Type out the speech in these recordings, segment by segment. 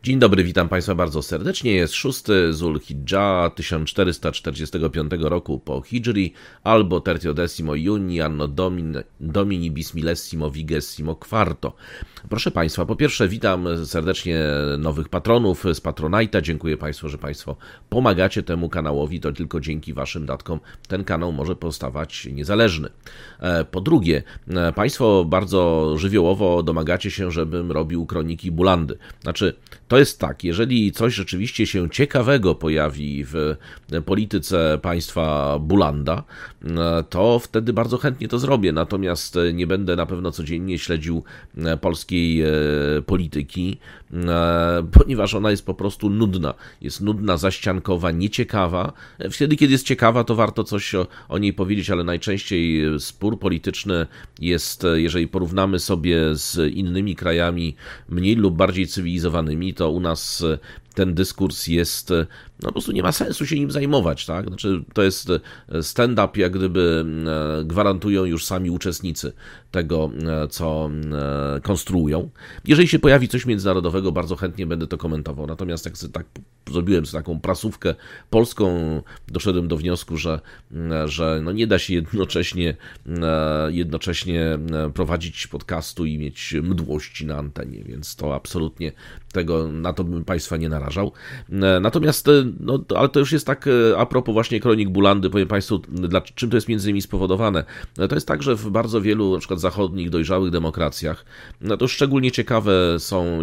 Dzień dobry, witam Państwa bardzo serdecznie. Jest 6 Zulhidża 1445 roku po Hidżri, albo Tertiodecimo Juni, Anno Domini Bismillesimo Vigesimo Quarto. Proszę Państwa, po pierwsze witam serdecznie nowych patronów z Patronite'a. Dziękuję Państwu, że Państwo pomagacie temu kanałowi. To tylko dzięki Waszym datkom ten kanał może pozostawać niezależny. Po drugie, Państwo bardzo żywiołowo domagacie się, żebym robił kroniki Bulandy. Znaczy, to jest tak, jeżeli coś rzeczywiście się ciekawego pojawi w polityce państwa Bulanda, to wtedy bardzo chętnie to zrobię. Natomiast nie będę na pewno codziennie śledził polskiej polityki, ponieważ ona jest po prostu nudna. Jest nudna, zaściankowa, nieciekawa. Wtedy, kiedy jest ciekawa, to warto coś o niej powiedzieć, ale najczęściej spór polityczny jest, jeżeli porównamy sobie z innymi krajami mniej lub bardziej cywilizowanymi, to u nas ten dyskurs jest, no po prostu nie ma sensu się nim zajmować, tak? Znaczy, to jest stand-up, jak gdyby gwarantują już sami uczestnicy tego, co konstruują. Jeżeli się pojawi coś międzynarodowego, bardzo chętnie będę to komentował. Natomiast jak tak zrobiłem taką prasówkę polską, doszedłem do wniosku, że no nie da się jednocześnie prowadzić podcastu i mieć mdłości na antenie, więc to absolutnie na to bym Państwa nie narażał. Natomiast, no, ale to już jest tak a propos właśnie kronik Bulandy, powiem Państwu, czym to jest między innymi spowodowane. To jest tak, że w bardzo wielu, na przykład zachodnich, dojrzałych demokracjach, no to szczególnie ciekawe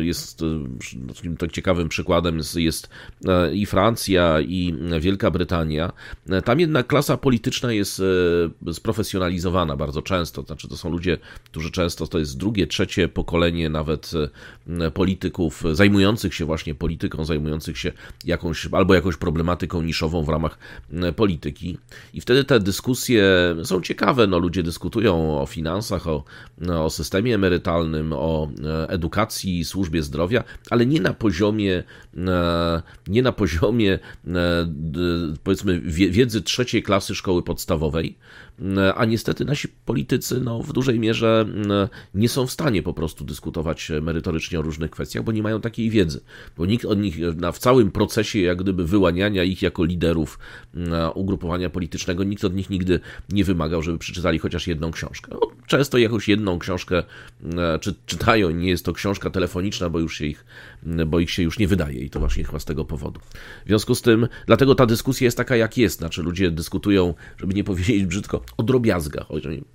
ciekawym przykładem jest i Francja, i Wielka Brytania. Tam jednak klasa polityczna jest sprofesjonalizowana bardzo często. Znaczy, to są ludzie, którzy często, to jest drugie, trzecie pokolenie nawet polityków zajmujących się właśnie polityką, zajmujących się jakąś problematyką niszową w ramach polityki. I wtedy te dyskusje są ciekawe. No, ludzie dyskutują o finansach, o systemie emerytalnym, o edukacji, służbie zdrowia, ale nie na poziomie powiedzmy wiedzy trzeciej klasy szkoły podstawowej, a niestety nasi politycy w dużej mierze nie są w stanie po prostu dyskutować merytorycznie o różnych kwestiach, bo nie mają takiej wiedzy, bo nikt od nich w całym procesie jak gdyby wyłaniania ich jako liderów ugrupowania politycznego, nikt od nich nigdy nie wymagał, żeby przeczytali chociaż jedną książkę. No, często jakąś jedną książkę czytają, nie jest to książka telefoniczna, bo ich się już nie wydaje i to właśnie chyba z tego powodu. W związku z tym, dlatego ta dyskusja jest taka jak jest, znaczy ludzie dyskutują, żeby nie powiedzieć brzydko, o drobiazgach,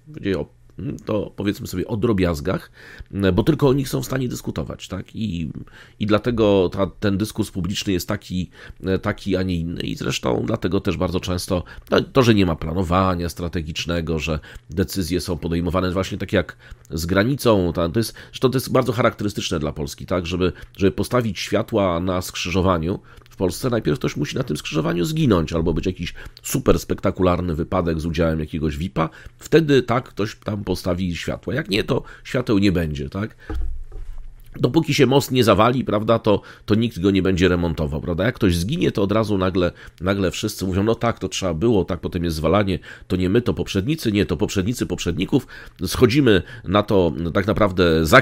to powiedzmy sobie o drobiazgach, bo tylko o nich są w stanie dyskutować, tak? I dlatego ten dyskurs publiczny jest taki, a nie inny. I zresztą dlatego też bardzo często to, że nie ma planowania strategicznego, że decyzje są podejmowane właśnie tak jak z granicą, to jest bardzo charakterystyczne dla Polski, tak? Żeby postawić światła na skrzyżowaniu w Polsce, najpierw ktoś musi na tym skrzyżowaniu zginąć, albo być jakiś super spektakularny wypadek z udziałem jakiegoś VIP-a, wtedy tak ktoś tam postawi światła. Jak nie, to świateł nie będzie, tak? Dopóki się most nie zawali, prawda, to nikt go nie będzie remontował, prawda? Jak ktoś zginie, to od razu nagle wszyscy mówią, no tak, to trzeba było, tak, potem jest zwalanie, to nie my, to poprzednicy, nie, to poprzednicy poprzedników. Schodzimy na to tak naprawdę, za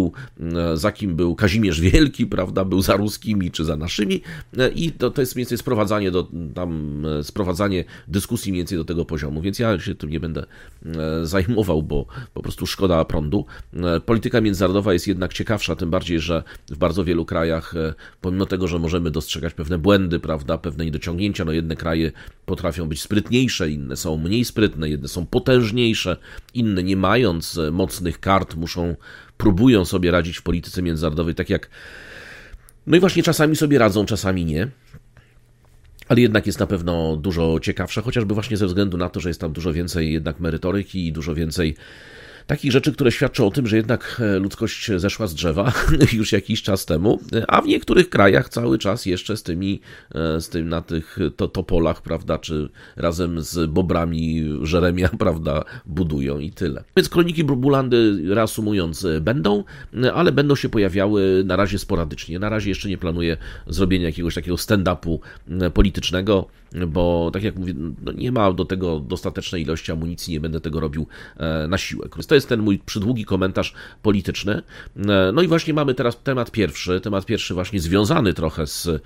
kim był Kazimierz Wielki, prawda, był za ruskimi czy za naszymi i to jest mniej więcej sprowadzanie dyskusji mniej więcej do tego poziomu, więc ja się tym nie będę zajmował, bo po prostu szkoda prądu. Polityka międzynarodowa jest jednak ciekawsza, tym bardziej, że w bardzo wielu krajach, pomimo tego, że możemy dostrzegać pewne błędy, prawda, pewne niedociągnięcia, jedne kraje potrafią być sprytniejsze, inne są mniej sprytne, jedne są potężniejsze, inne nie mając mocnych kart próbują sobie radzić w polityce międzynarodowej, tak jak no i właśnie czasami sobie radzą, czasami nie. Ale jednak jest na pewno dużo ciekawsza, chociażby właśnie ze względu na to, że jest tam dużo więcej jednak merytoryki i dużo więcej takich rzeczy, które świadczą o tym, że jednak ludzkość zeszła z drzewa już jakiś czas temu, a w niektórych krajach cały czas jeszcze z tym na tych topolach, prawda, czy razem z bobrami Żeremia, prawda, budują i tyle. Więc kroniki Bulandy, reasumując, będą, ale będą się pojawiały na razie sporadycznie. Na razie jeszcze nie planuję zrobienia jakiegoś takiego stand-upu politycznego, bo tak jak mówię, nie ma do tego dostatecznej ilości amunicji, nie będę tego robił na siłę. to jest ten mój przydługi komentarz polityczny. No i właśnie mamy teraz temat pierwszy właśnie związany trochę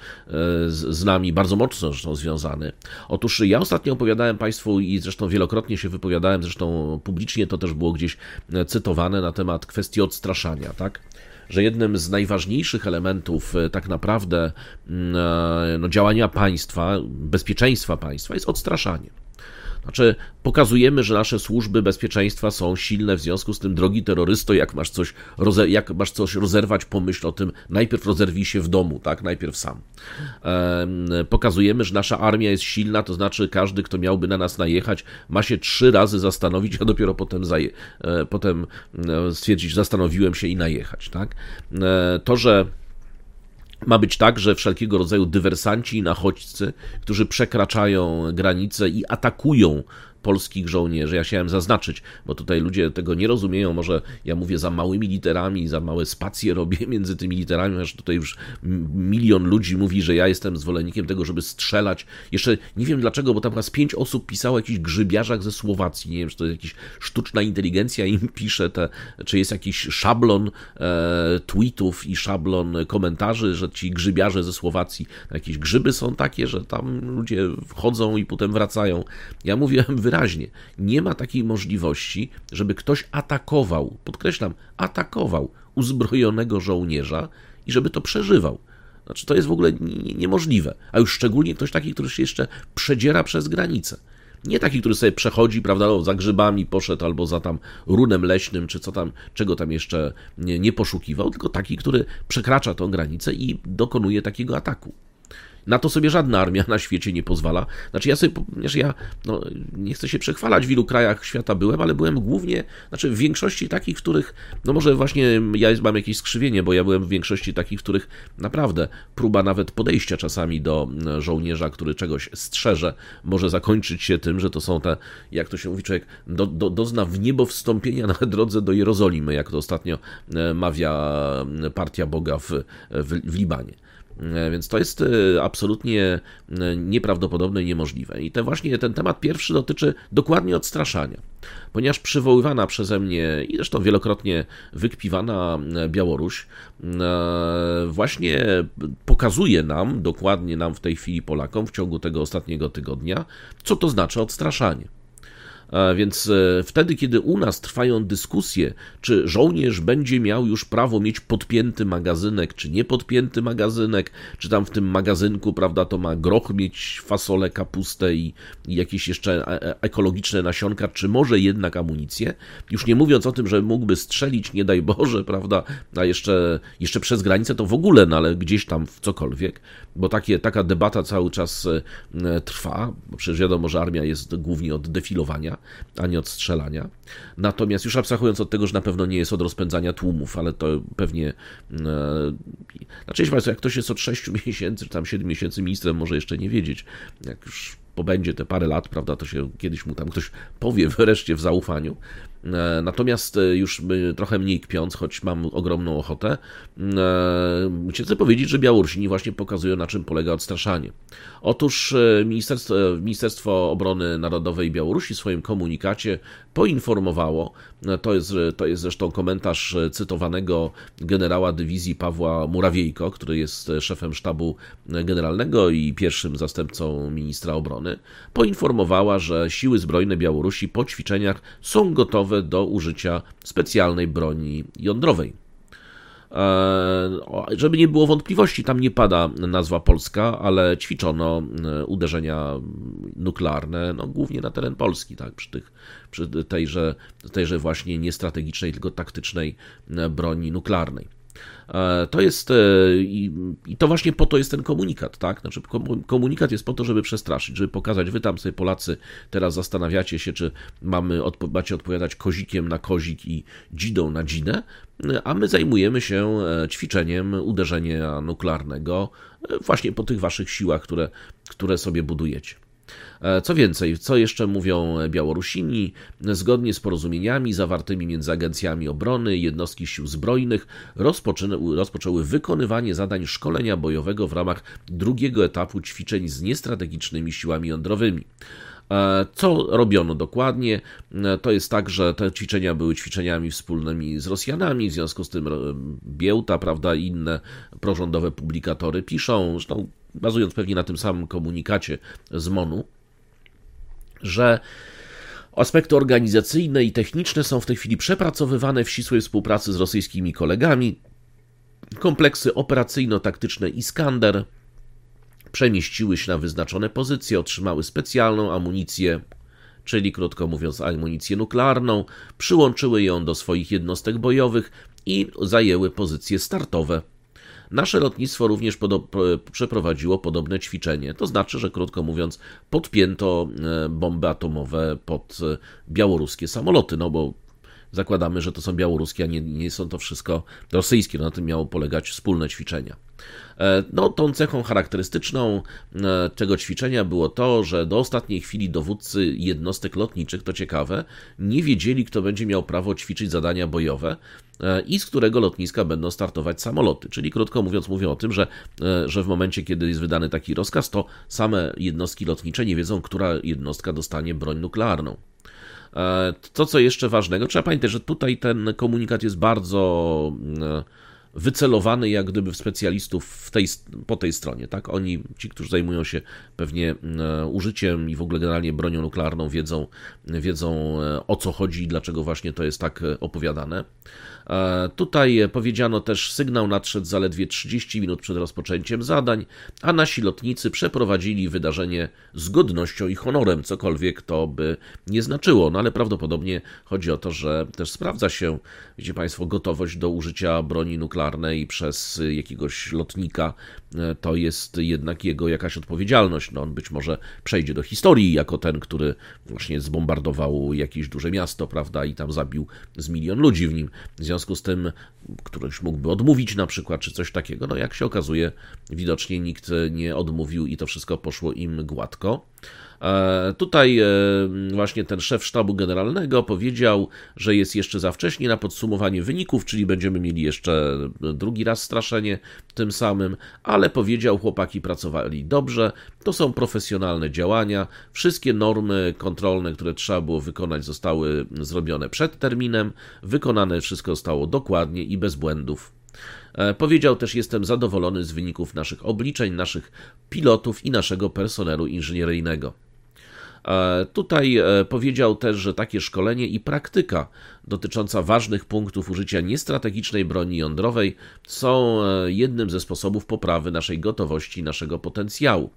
z nami, bardzo mocno zresztą związany. Otóż ja ostatnio opowiadałem Państwu i zresztą wielokrotnie się wypowiadałem, zresztą publicznie to też było gdzieś cytowane na temat kwestii odstraszania, tak? Że jednym z najważniejszych elementów tak naprawdę działania państwa, bezpieczeństwa państwa jest odstraszanie. Znaczy, pokazujemy, że nasze służby bezpieczeństwa są silne, w związku z tym, drogi terrorysto, jak masz coś rozerwać, pomyśl o tym, najpierw rozerwij się w domu, tak, najpierw sam. Pokazujemy, że nasza armia jest silna, to znaczy każdy, kto miałby na nas najechać, ma się 3 razy zastanowić, a dopiero potem stwierdzić, zastanowiłem się i najechać, tak. To, że ma być tak, że wszelkiego rodzaju dywersanci i nachodźcy, którzy przekraczają granice i atakują polskich żołnierzy. Ja chciałem zaznaczyć, bo tutaj ludzie tego nie rozumieją, może ja mówię za małymi literami, za małe spacje robię między tymi literami, ponieważ tutaj już milion ludzi mówi, że ja jestem zwolennikiem tego, żeby strzelać. Jeszcze nie wiem dlaczego, bo tam chyba z 5 osób pisało o jakichś grzybiarzach ze Słowacji. Nie wiem, czy to jest jakaś sztuczna inteligencja im pisze, czy jest jakiś szablon tweetów i szablon komentarzy, że ci grzybiarze ze Słowacji, jakieś grzyby są takie, że tam ludzie wchodzą i potem wracają. Ja mówiłem wyraźnie, nie ma takiej możliwości, żeby ktoś atakował, podkreślam, atakował uzbrojonego żołnierza i żeby to przeżywał. Znaczy, to jest w ogóle niemożliwe. A już szczególnie ktoś taki, który się jeszcze przedziera przez granicę. Nie taki, który sobie przechodzi, prawda, za grzybami poszedł albo za tam runem leśnym, czy czego tam jeszcze nie poszukiwał, tylko taki, który przekracza tę granicę i dokonuje takiego ataku. Na to sobie żadna armia na świecie nie pozwala. Znaczy ja nie chcę się przechwalać, w ilu krajach świata byłem, ale byłem głównie, w większości takich, w których, może właśnie ja mam jakieś skrzywienie, bo ja byłem w większości takich, w których naprawdę próba nawet podejścia czasami do żołnierza, który czegoś strzeże, może zakończyć się tym, że to są te, jak to się mówi, człowiek dozna w niebo wstąpienia na drodze do Jerozolimy, jak to ostatnio mawia Partia Boga w Libanie. Więc to jest absolutnie nieprawdopodobne i niemożliwe. I ten temat pierwszy dotyczy dokładnie odstraszania. Ponieważ przywoływana przeze mnie i zresztą wielokrotnie wykpiwana Białoruś właśnie pokazuje nam, dokładnie nam w tej chwili Polakom, w ciągu tego ostatniego tygodnia, co to znaczy odstraszanie. Więc wtedy, kiedy u nas trwają dyskusje, czy żołnierz będzie miał już prawo mieć podpięty magazynek, czy nie podpięty magazynek, czy tam w tym magazynku, prawda, to ma groch mieć fasolę, kapustę i jakieś jeszcze ekologiczne nasionka, czy może jednak amunicję, już nie mówiąc o tym, że mógłby strzelić, nie daj Boże, prawda, a jeszcze przez granicę to w ogóle, no ale gdzieś tam w cokolwiek, bo taka debata cały czas trwa, bo przecież wiadomo, że armia jest głównie od defilowania, a nie od strzelania. Natomiast już abstrahując od tego, że na pewno nie jest od rozpędzania tłumów, ale to pewnie... Znaczy, jak ktoś jest od 6 miesięcy, czy tam 7 miesięcy ministrem, może jeszcze nie wiedzieć. Jak już pobędzie te parę lat, prawda, to się kiedyś mu tam ktoś powie wreszcie w zaufaniu. Natomiast już trochę mniej kpiąc, choć mam ogromną ochotę, chcę powiedzieć, że Białorusini właśnie pokazują, na czym polega odstraszanie. Otóż Ministerstwo Obrony Narodowej Białorusi w swoim komunikacie poinformowało, to jest zresztą komentarz cytowanego generała dywizji Pawła Murawiejko, który jest szefem sztabu generalnego i pierwszym zastępcą ministra obrony, poinformowała, że siły zbrojne Białorusi po ćwiczeniach są gotowe do użycia specjalnej broni jądrowej. Żeby nie było wątpliwości, tam nie pada nazwa polska, ale ćwiczono uderzenia nuklearne, głównie na teren Polski, tak, przy tejże właśnie nie strategicznej, tylko taktycznej broni nuklearnej. To jest i to właśnie po to jest ten komunikat, tak? Znaczy komunikat jest po to, żeby przestraszyć, żeby pokazać, wy tam sobie Polacy teraz zastanawiacie się, czy macie odpowiadać kozikiem na kozik i dzidą na dzidę, a my zajmujemy się ćwiczeniem uderzenia nuklearnego właśnie po tych waszych siłach, które sobie budujecie. Co więcej, co jeszcze mówią Białorusini? Zgodnie z porozumieniami zawartymi między agencjami obrony i jednostki sił zbrojnych rozpoczęły wykonywanie zadań szkolenia bojowego w ramach drugiego etapu ćwiczeń z niestrategicznymi siłami jądrowymi. Co robiono dokładnie? To jest tak, że te ćwiczenia były ćwiczeniami wspólnymi z Rosjanami, w związku z tym Biełta, prawda, i inne prorządowe publikatory piszą, zresztą bazując pewnie na tym samym komunikacie z MON-u, że aspekty organizacyjne i techniczne są w tej chwili przepracowywane w ścisłej współpracy z rosyjskimi kolegami. Kompleksy operacyjno-taktyczne Iskander przemieściły się na wyznaczone pozycje, otrzymały specjalną amunicję, czyli krótko mówiąc amunicję nuklearną, przyłączyły ją do swoich jednostek bojowych i zajęły pozycje startowe. Nasze lotnictwo również przeprowadziło podobne ćwiczenie, to znaczy, że krótko mówiąc podpięto bomby atomowe pod białoruskie samoloty, no bo zakładamy, że to są białoruskie, a nie są to wszystko rosyjskie, na tym miało polegać wspólne ćwiczenia. No, tą cechą charakterystyczną tego ćwiczenia było to, że do ostatniej chwili dowódcy jednostek lotniczych, to ciekawe, nie wiedzieli, kto będzie miał prawo ćwiczyć zadania bojowe i z którego lotniska będą startować samoloty. Czyli krótko mówiąc mówią o tym, że w momencie, kiedy jest wydany taki rozkaz, to same jednostki lotnicze nie wiedzą, która jednostka dostanie broń nuklearną. To, co jeszcze ważnego, trzeba pamiętać, że tutaj ten komunikat jest bardzo wycelowany jak gdyby w specjalistów po tej stronie. Tak? Ci, którzy zajmują się pewnie użyciem i w ogóle generalnie bronią nuklearną, wiedzą o co chodzi i dlaczego właśnie to jest tak opowiadane. Tutaj powiedziano też, sygnał nadszedł zaledwie 30 minut przed rozpoczęciem zadań, a nasi lotnicy przeprowadzili wydarzenie z godnością i honorem, cokolwiek to by nie znaczyło, no ale prawdopodobnie chodzi o to, że też sprawdza się, wiecie Państwo, gotowość do użycia broni nuklearnej przez jakiegoś lotnika, to jest jednak jego jakaś odpowiedzialność, no on być może przejdzie do historii jako ten, który właśnie zbombardował jakieś duże miasto, prawda, i tam zabił z 1 000 000 ludzi w nim. W związku z tym któryś mógłby odmówić na przykład, czy coś takiego. No jak się okazuje, widocznie nikt nie odmówił i to wszystko poszło im gładko. Tutaj właśnie ten szef sztabu generalnego powiedział, że jest jeszcze za wcześnie na podsumowanie wyników, czyli będziemy mieli jeszcze drugi raz straszenie tym samym, ale powiedział, chłopaki pracowali dobrze, to są profesjonalne działania, wszystkie normy kontrolne, które trzeba było wykonać, zostały zrobione przed terminem, wykonane wszystko zostało dokładnie i bez błędów. Powiedział też, jestem zadowolony z wyników naszych obliczeń, naszych pilotów i naszego personelu inżynieryjnego. Tutaj powiedział też, że takie szkolenie i praktyka dotycząca ważnych punktów użycia niestrategicznej broni jądrowej są jednym ze sposobów poprawy naszej gotowości, naszego potencjału.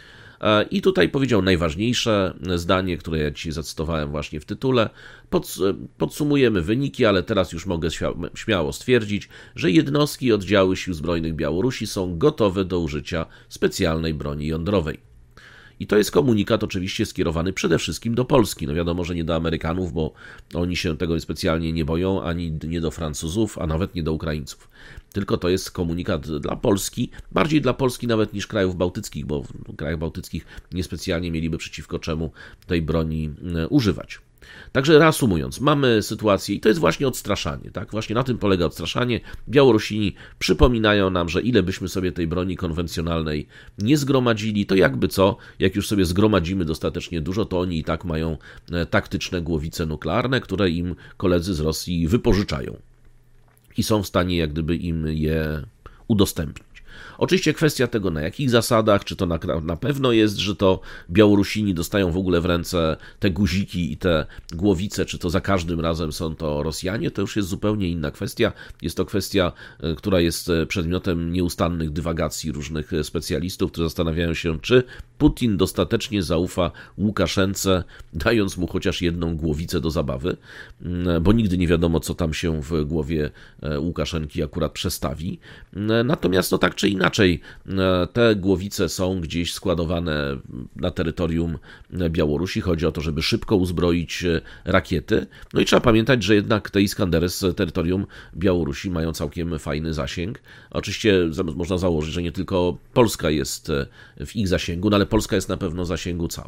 I tutaj powiedział najważniejsze zdanie, które ja Ci zacytowałem właśnie w tytule. Podsumujemy wyniki, ale teraz już mogę śmiało stwierdzić, że jednostki i oddziały Sił Zbrojnych Białorusi są gotowe do użycia specjalnej broni jądrowej. I to jest komunikat oczywiście skierowany przede wszystkim do Polski. No wiadomo, że nie do Amerykanów, bo oni się tego specjalnie nie boją, ani nie do Francuzów, a nawet nie do Ukraińców. Tylko to jest komunikat dla Polski, bardziej dla Polski nawet niż krajów bałtyckich, bo w krajach bałtyckich niespecjalnie mieliby przeciwko czemu tej broni używać. Także reasumując, mamy sytuację i to jest właśnie odstraszanie, tak? Właśnie na tym polega odstraszanie. Białorusini przypominają nam, że ile byśmy sobie tej broni konwencjonalnej nie zgromadzili, to jakby co, jak już sobie zgromadzimy dostatecznie dużo, to oni i tak mają taktyczne głowice nuklearne, które im koledzy z Rosji wypożyczają i są w stanie jak gdyby im je udostępnić. Oczywiście kwestia tego, na jakich zasadach, czy to na pewno jest, że to Białorusini dostają w ogóle w ręce te guziki i te głowice, czy to za każdym razem są to Rosjanie, to już jest zupełnie inna kwestia. Jest to kwestia, która jest przedmiotem nieustannych dywagacji różnych specjalistów, którzy zastanawiają się, czy Putin dostatecznie zaufa Łukaszence, dając mu chociaż jedną głowicę do zabawy, bo nigdy nie wiadomo, co tam się w głowie Łukaszenki akurat przestawi. Natomiast no tak czy inaczej, te głowice są gdzieś składowane na terytorium Białorusi. Chodzi o to, żeby szybko uzbroić rakiety. No i trzeba pamiętać, że jednak te Iskandery z terytorium Białorusi mają całkiem fajny zasięg. Oczywiście można założyć, że nie tylko Polska jest w ich zasięgu, no ale Polska jest na pewno w zasięgu cała.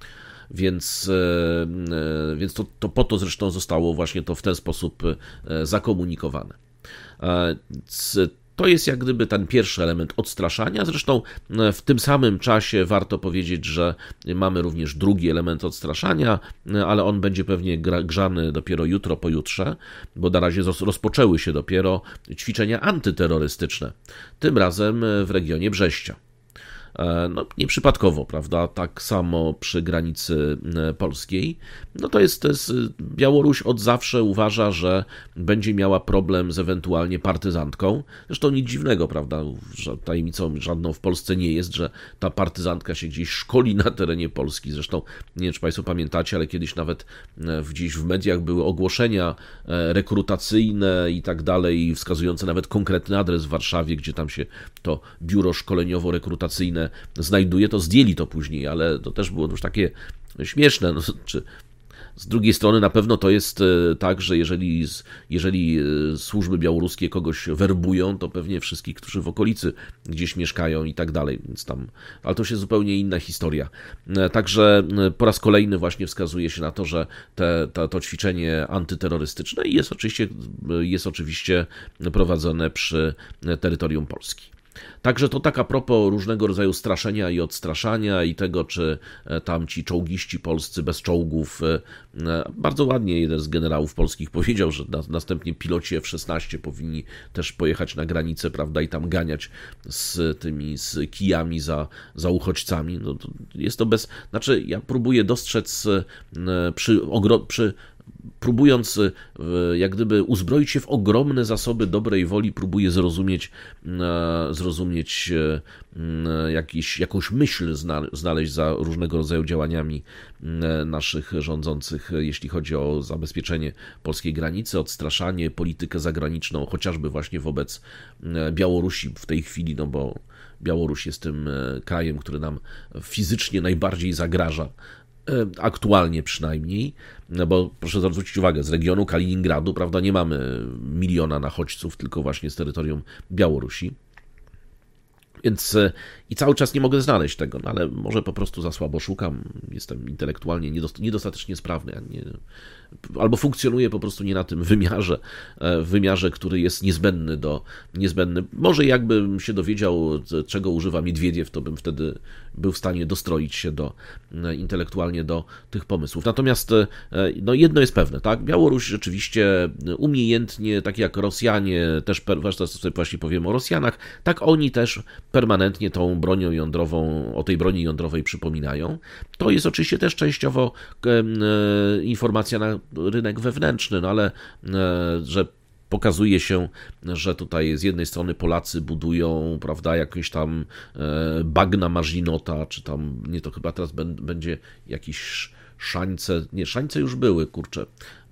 Więc to po to zresztą zostało właśnie to w ten sposób zakomunikowane. To jest jak gdyby ten pierwszy element odstraszania. Zresztą w tym samym czasie warto powiedzieć, że mamy również drugi element odstraszania, ale on będzie pewnie grzany dopiero jutro, pojutrze, bo na razie rozpoczęły się dopiero ćwiczenia antyterrorystyczne. Tym razem w regionie Brześcia. No, nieprzypadkowo, prawda, tak samo przy granicy polskiej. No to jest Białoruś od zawsze uważa, że będzie miała problem z ewentualnie partyzantką. Zresztą nic dziwnego, prawda, że tajemnicą żadną w Polsce nie jest, że ta partyzantka się gdzieś szkoli na terenie Polski. Zresztą, nie wiem, czy Państwo pamiętacie, ale kiedyś nawet gdzieś w mediach były ogłoszenia rekrutacyjne i tak dalej, wskazujące nawet konkretny adres w Warszawie, gdzie tam się to biuro szkoleniowo-rekrutacyjne znajduje, to zdjęli to później, ale to też było już takie śmieszne. No, z drugiej strony na pewno to jest tak, że jeżeli służby białoruskie kogoś werbują, to pewnie wszystkich, którzy w okolicy gdzieś mieszkają i tak dalej, więc tam, ale to już jest zupełnie inna historia. Także po raz kolejny właśnie wskazuje się na to, że to ćwiczenie antyterrorystyczne jest oczywiście prowadzone przy terytorium Polski. Także to tak a propos różnego rodzaju straszenia i odstraszania i tego, czy tam ci czołgiści polscy bez czołgów, bardzo ładnie jeden z generałów polskich powiedział, że następnie piloci F-16 powinni też pojechać na granicę, prawda, i tam ganiać z kijami za uchodźcami. No, jest to znaczy ja próbuję dostrzec próbując jak gdyby uzbroić się w ogromne zasoby dobrej woli, próbuje zrozumieć jakąś myśl znaleźć za różnego rodzaju działaniami naszych rządzących, jeśli chodzi o zabezpieczenie polskiej granicy, odstraszanie, politykę zagraniczną, chociażby właśnie wobec Białorusi w tej chwili, no bo Białoruś jest tym krajem, który nam fizycznie najbardziej zagraża. Aktualnie przynajmniej, no bo proszę zwrócić uwagę, z regionu Kaliningradu, prawda, nie mamy miliona nachodźców, tylko właśnie z terytorium Białorusi. Więc i cały czas nie mogę znaleźć tego, no ale może po prostu za słabo szukam, jestem intelektualnie niedostatecznie sprawny, albo funkcjonuję po prostu nie na tym wymiarze, który jest niezbędny. Może jakbym się dowiedział, czego używa Miedwiediew, to bym wtedy był w stanie dostroić się intelektualnie do tych pomysłów. Natomiast no jedno jest pewne, tak? Białoruś rzeczywiście umiejętnie, tak jak Rosjanie, też właśnie powiem o Rosjanach, tak oni też permanentnie tą bronią jądrową, o tej broni jądrowej przypominają. To jest oczywiście też częściowo informacja na rynek wewnętrzny, no ale że pokazuje się, że tutaj z jednej strony Polacy budują, prawda, jakieś tam bagna marzinota, czy tam, nie, to chyba teraz będzie jakiś szańce, nie, szańce już były, kurczę,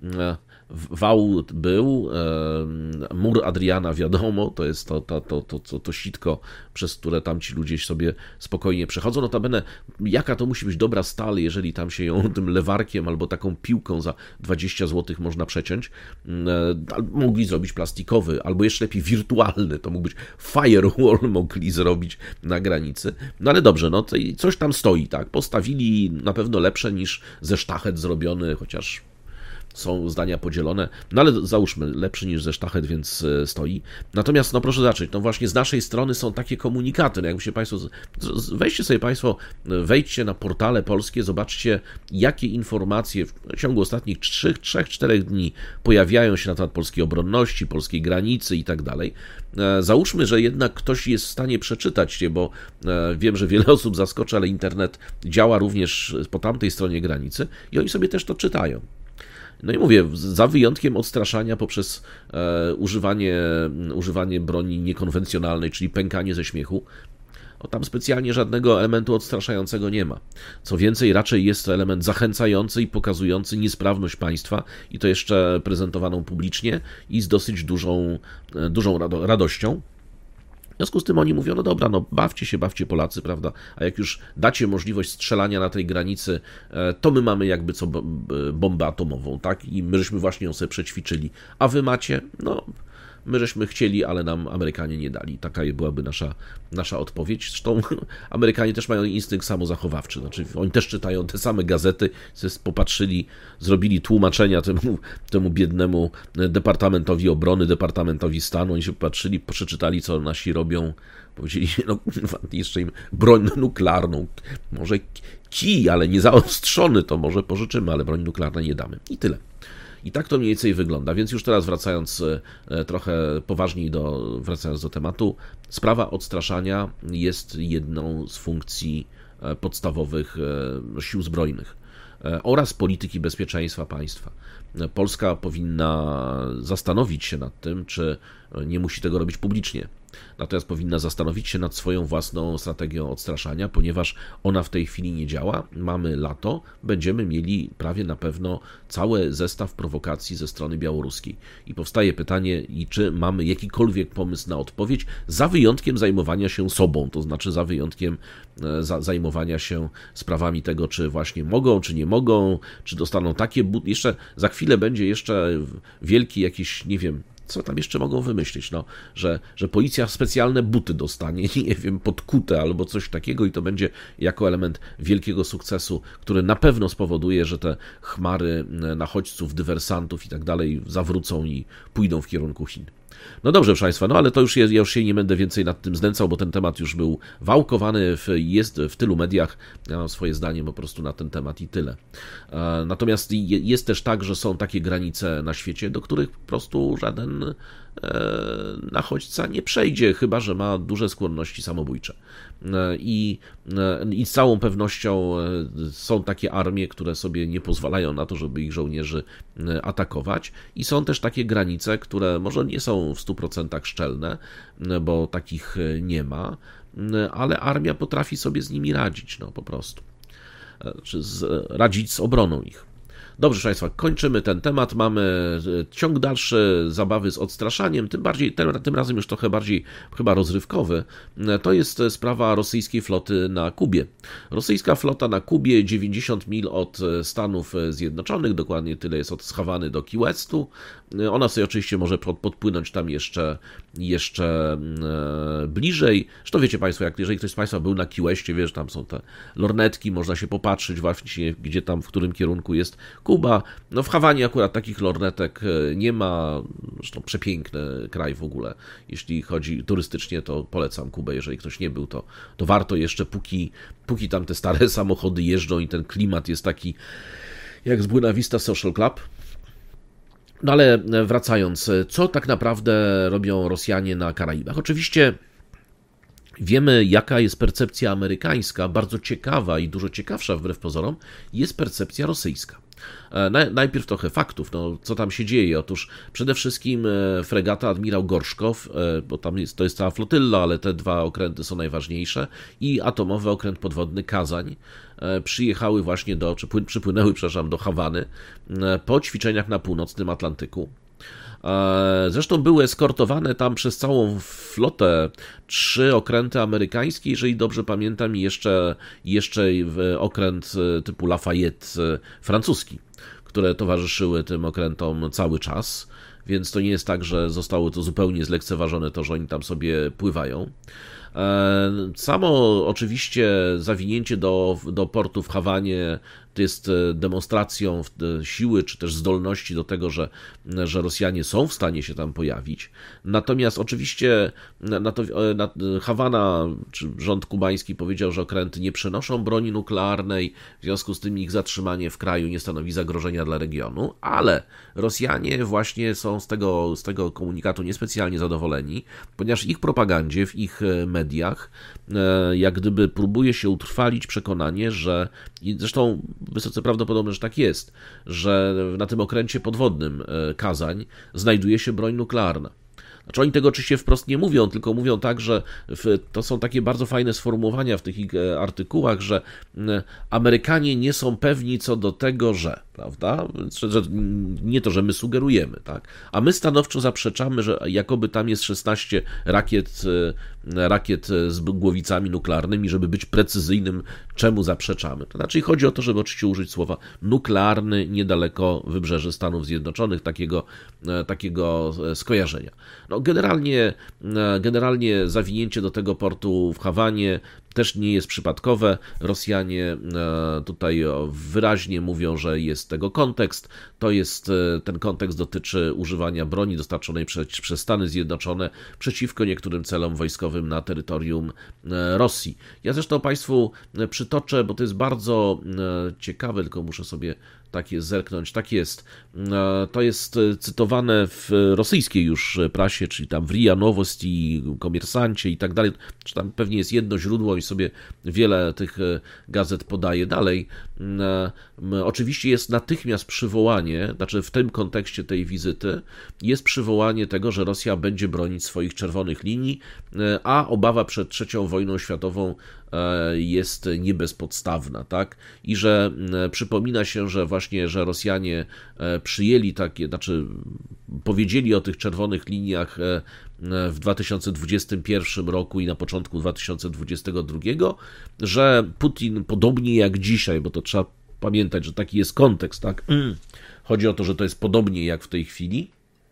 wał był, mur Adriana wiadomo, to jest to sitko, przez które tam ci ludzie sobie spokojnie przechodzą. Notabene, jaka to musi być dobra stal, jeżeli tam się ją tym lewarkiem albo taką piłką za 20 zł można przeciąć. Mogli zrobić plastikowy, albo jeszcze lepiej wirtualny, to mógł być firewall, mogli zrobić na granicy. No ale dobrze, no coś tam stoi, tak? Postawili na pewno lepsze niż ze sztachet zrobiony, chociaż są zdania podzielone, no ale załóżmy, lepszy niż ze sztachet, więc stoi. Natomiast, no proszę zacząć, no właśnie z naszej strony są takie komunikaty, no jakby się Państwo, wejdźcie na portale polskie, zobaczcie, jakie informacje w ciągu ostatnich 3-4 dni pojawiają się na temat polskiej obronności, polskiej granicy i tak dalej. Załóżmy, że jednak ktoś jest w stanie przeczytać je, bo wiem, że wiele osób zaskoczy, ale internet działa również po tamtej stronie granicy i oni sobie też to czytają. No i mówię, za wyjątkiem odstraszania poprzez używanie broni niekonwencjonalnej, czyli pękanie ze śmiechu, tam specjalnie żadnego elementu odstraszającego nie ma. Co więcej, raczej jest to element zachęcający i pokazujący niesprawność państwa i to jeszcze prezentowaną publicznie i z dosyć dużą radością. W związku z tym oni mówią, no dobra, no bawcie Polacy, prawda, a jak już dacie możliwość strzelania na tej granicy, to my mamy jakby bombę atomową, tak, i my żeśmy właśnie ją sobie przećwiczyli, a wy macie, no my żeśmy chcieli, ale nam Amerykanie nie dali. Taka byłaby nasza odpowiedź. Zresztą Amerykanie też mają instynkt samozachowawczy. Znaczy, oni też czytają te same gazety, popatrzyli, zrobili tłumaczenia temu biednemu Departamentowi Obrony, Departamentowi Stanu. Oni się popatrzyli, przeczytali, co nasi robią. Powiedzieli, no jeszcze im broń nuklearną, może kij, ale nie zaostrzony, to może pożyczymy, ale broń nuklearną nie damy. I tyle. I tak to mniej więcej wygląda. Więc już teraz wracając trochę poważniej wracając do tematu, sprawa odstraszania jest jedną z funkcji podstawowych sił zbrojnych oraz polityki bezpieczeństwa państwa. Polska powinna zastanowić się nad tym, czy nie musi tego robić publicznie. Natomiast powinna zastanowić się nad swoją własną strategią odstraszania, ponieważ ona w tej chwili nie działa. Mamy lato, będziemy mieli prawie na pewno cały zestaw prowokacji ze strony białoruskiej. I powstaje pytanie, czy mamy jakikolwiek pomysł na odpowiedź, za wyjątkiem zajmowania się sobą, to znaczy za wyjątkiem zajmowania się sprawami tego, czy właśnie mogą, czy nie mogą, czy dostaną takie buty. Jeszcze za chwilę będzie jeszcze wielki jakiś, nie wiem, co tam jeszcze mogą wymyślić, no, że policja specjalne buty dostanie, nie wiem, podkute albo coś takiego i to będzie jako element wielkiego sukcesu, który na pewno spowoduje, że te chmary nachodźców, dywersantów i tak dalej zawrócą i pójdą w kierunku Chin. No dobrze, proszę Państwa, no ale to ja już się nie będę więcej nad tym znęcał, bo ten temat już był wałkowany, jest w tylu mediach, ja mam swoje zdanie po prostu na ten temat i tyle. Natomiast jest też tak, że są takie granice na świecie, do których po prostu żaden nachodźca nie przejdzie, chyba że ma duże skłonności samobójcze. I z całą pewnością są takie armie, które sobie nie pozwalają na to, żeby ich żołnierzy atakować i są też takie granice, które może nie są w 100% szczelne, bo takich nie ma, ale armia potrafi sobie z nimi radzić, no po prostu. Czy radzić z obroną ich. Dobrze, proszę Państwa, kończymy ten temat, mamy ciąg dalszy zabawy z odstraszaniem, tym bardziej, tym razem już trochę bardziej chyba rozrywkowy, to jest sprawa rosyjskiej floty na Kubie. Rosyjska flota na Kubie, 90 mil od Stanów Zjednoczonych, dokładnie tyle jest od Hawany do Key Westu, ona sobie oczywiście może podpłynąć tam jeszcze bliżej. Zresztą wiecie Państwo, jeżeli ktoś z Państwa był na Key Westie, wiesz, tam są te lornetki, można się popatrzeć właśnie, gdzie tam, w którym kierunku jest Kuba. No w Hawanie akurat takich lornetek nie ma, zresztą przepiękny kraj w ogóle. Jeśli chodzi turystycznie, to polecam Kubę, jeżeli ktoś nie był, to warto jeszcze, póki tam te stare samochody jeżdżą i ten klimat jest taki jak z Buena Vista Social Club. No ale wracając, co tak naprawdę robią Rosjanie na Karaibach? Oczywiście wiemy, jaka jest percepcja amerykańska, bardzo ciekawa i dużo ciekawsza wbrew pozorom, jest percepcja rosyjska. Najpierw trochę faktów, no, co tam się dzieje. Otóż przede wszystkim fregata admirał Gorszkow, bo tam to jest cała flotylla, ale te dwa okręty są najważniejsze, i atomowy okręt podwodny Kazań przypłynęły do Hawany po ćwiczeniach na północnym Atlantyku. Zresztą były eskortowane tam przez całą flotę 3 okręty amerykańskie, jeżeli dobrze pamiętam, i jeszcze okręt typu Lafayette francuski, które towarzyszyły tym okrętom cały czas, więc to nie jest tak, że zostało to zupełnie zlekceważone, to, że oni tam sobie pływają. Samo oczywiście zawinięcie do portu w Hawanie to jest demonstracją siły czy też zdolności do tego, że Rosjanie są w stanie się tam pojawić. Natomiast oczywiście Hawana czy rząd kubański powiedział, że okręty nie przenoszą broni nuklearnej, w związku z tym ich zatrzymanie w kraju nie stanowi zagrożenia dla regionu, ale Rosjanie właśnie są z tego komunikatu niespecjalnie zadowoleni, ponieważ w ich propagandzie, w ich mediach jak gdyby próbuje się utrwalić przekonanie, że, i zresztą wysoce prawdopodobne, że tak jest, że na tym okręcie podwodnym Kazań znajduje się broń nuklearna. Znaczy oni tego oczywiście wprost nie mówią, tylko mówią tak, że to są takie bardzo fajne sformułowania w tych ich artykułach, że Amerykanie nie są pewni co do tego, że prawda? Że nie to, że my sugerujemy, tak? A my stanowczo zaprzeczamy, że jakoby tam jest 16 rakiet z głowicami nuklearnymi, żeby być precyzyjnym, czemu zaprzeczamy. To znaczy chodzi o to, żeby oczywiście użyć słowa nuklearny niedaleko wybrzeży Stanów Zjednoczonych, takiego skojarzenia. No generalnie zawinięcie do tego portu w Hawanie też nie jest przypadkowe. Rosjanie tutaj wyraźnie mówią, że jest tego kontekst. Ten kontekst dotyczy używania broni dostarczonej przez Stany Zjednoczone przeciwko niektórym celom wojskowym na terytorium Rosji. Ja zresztą Państwu przytoczę, bo to jest bardzo ciekawe, tylko muszę sobie zerknąć. Tak jest. To jest cytowane w rosyjskiej już prasie, czyli tam w RIA Nowosti, Komersancie i tak dalej. Czy tam pewnie jest jedno źródło i sobie wiele tych gazet podaje dalej. Oczywiście jest natychmiast przywołanie, znaczy w tym kontekście tej wizyty, jest przywołanie tego, że Rosja będzie bronić swoich czerwonych linii, a obawa przed III wojną światową jest niebezpodstawna, tak? I że przypomina się, że właśnie, że Rosjanie przyjęli znaczy powiedzieli o tych czerwonych liniach w 2021 roku i na początku 2022, że Putin, podobnie jak dzisiaj, bo to trzeba pamiętać, że taki jest kontekst, tak? Chodzi o to, że to jest podobnie jak w tej chwili,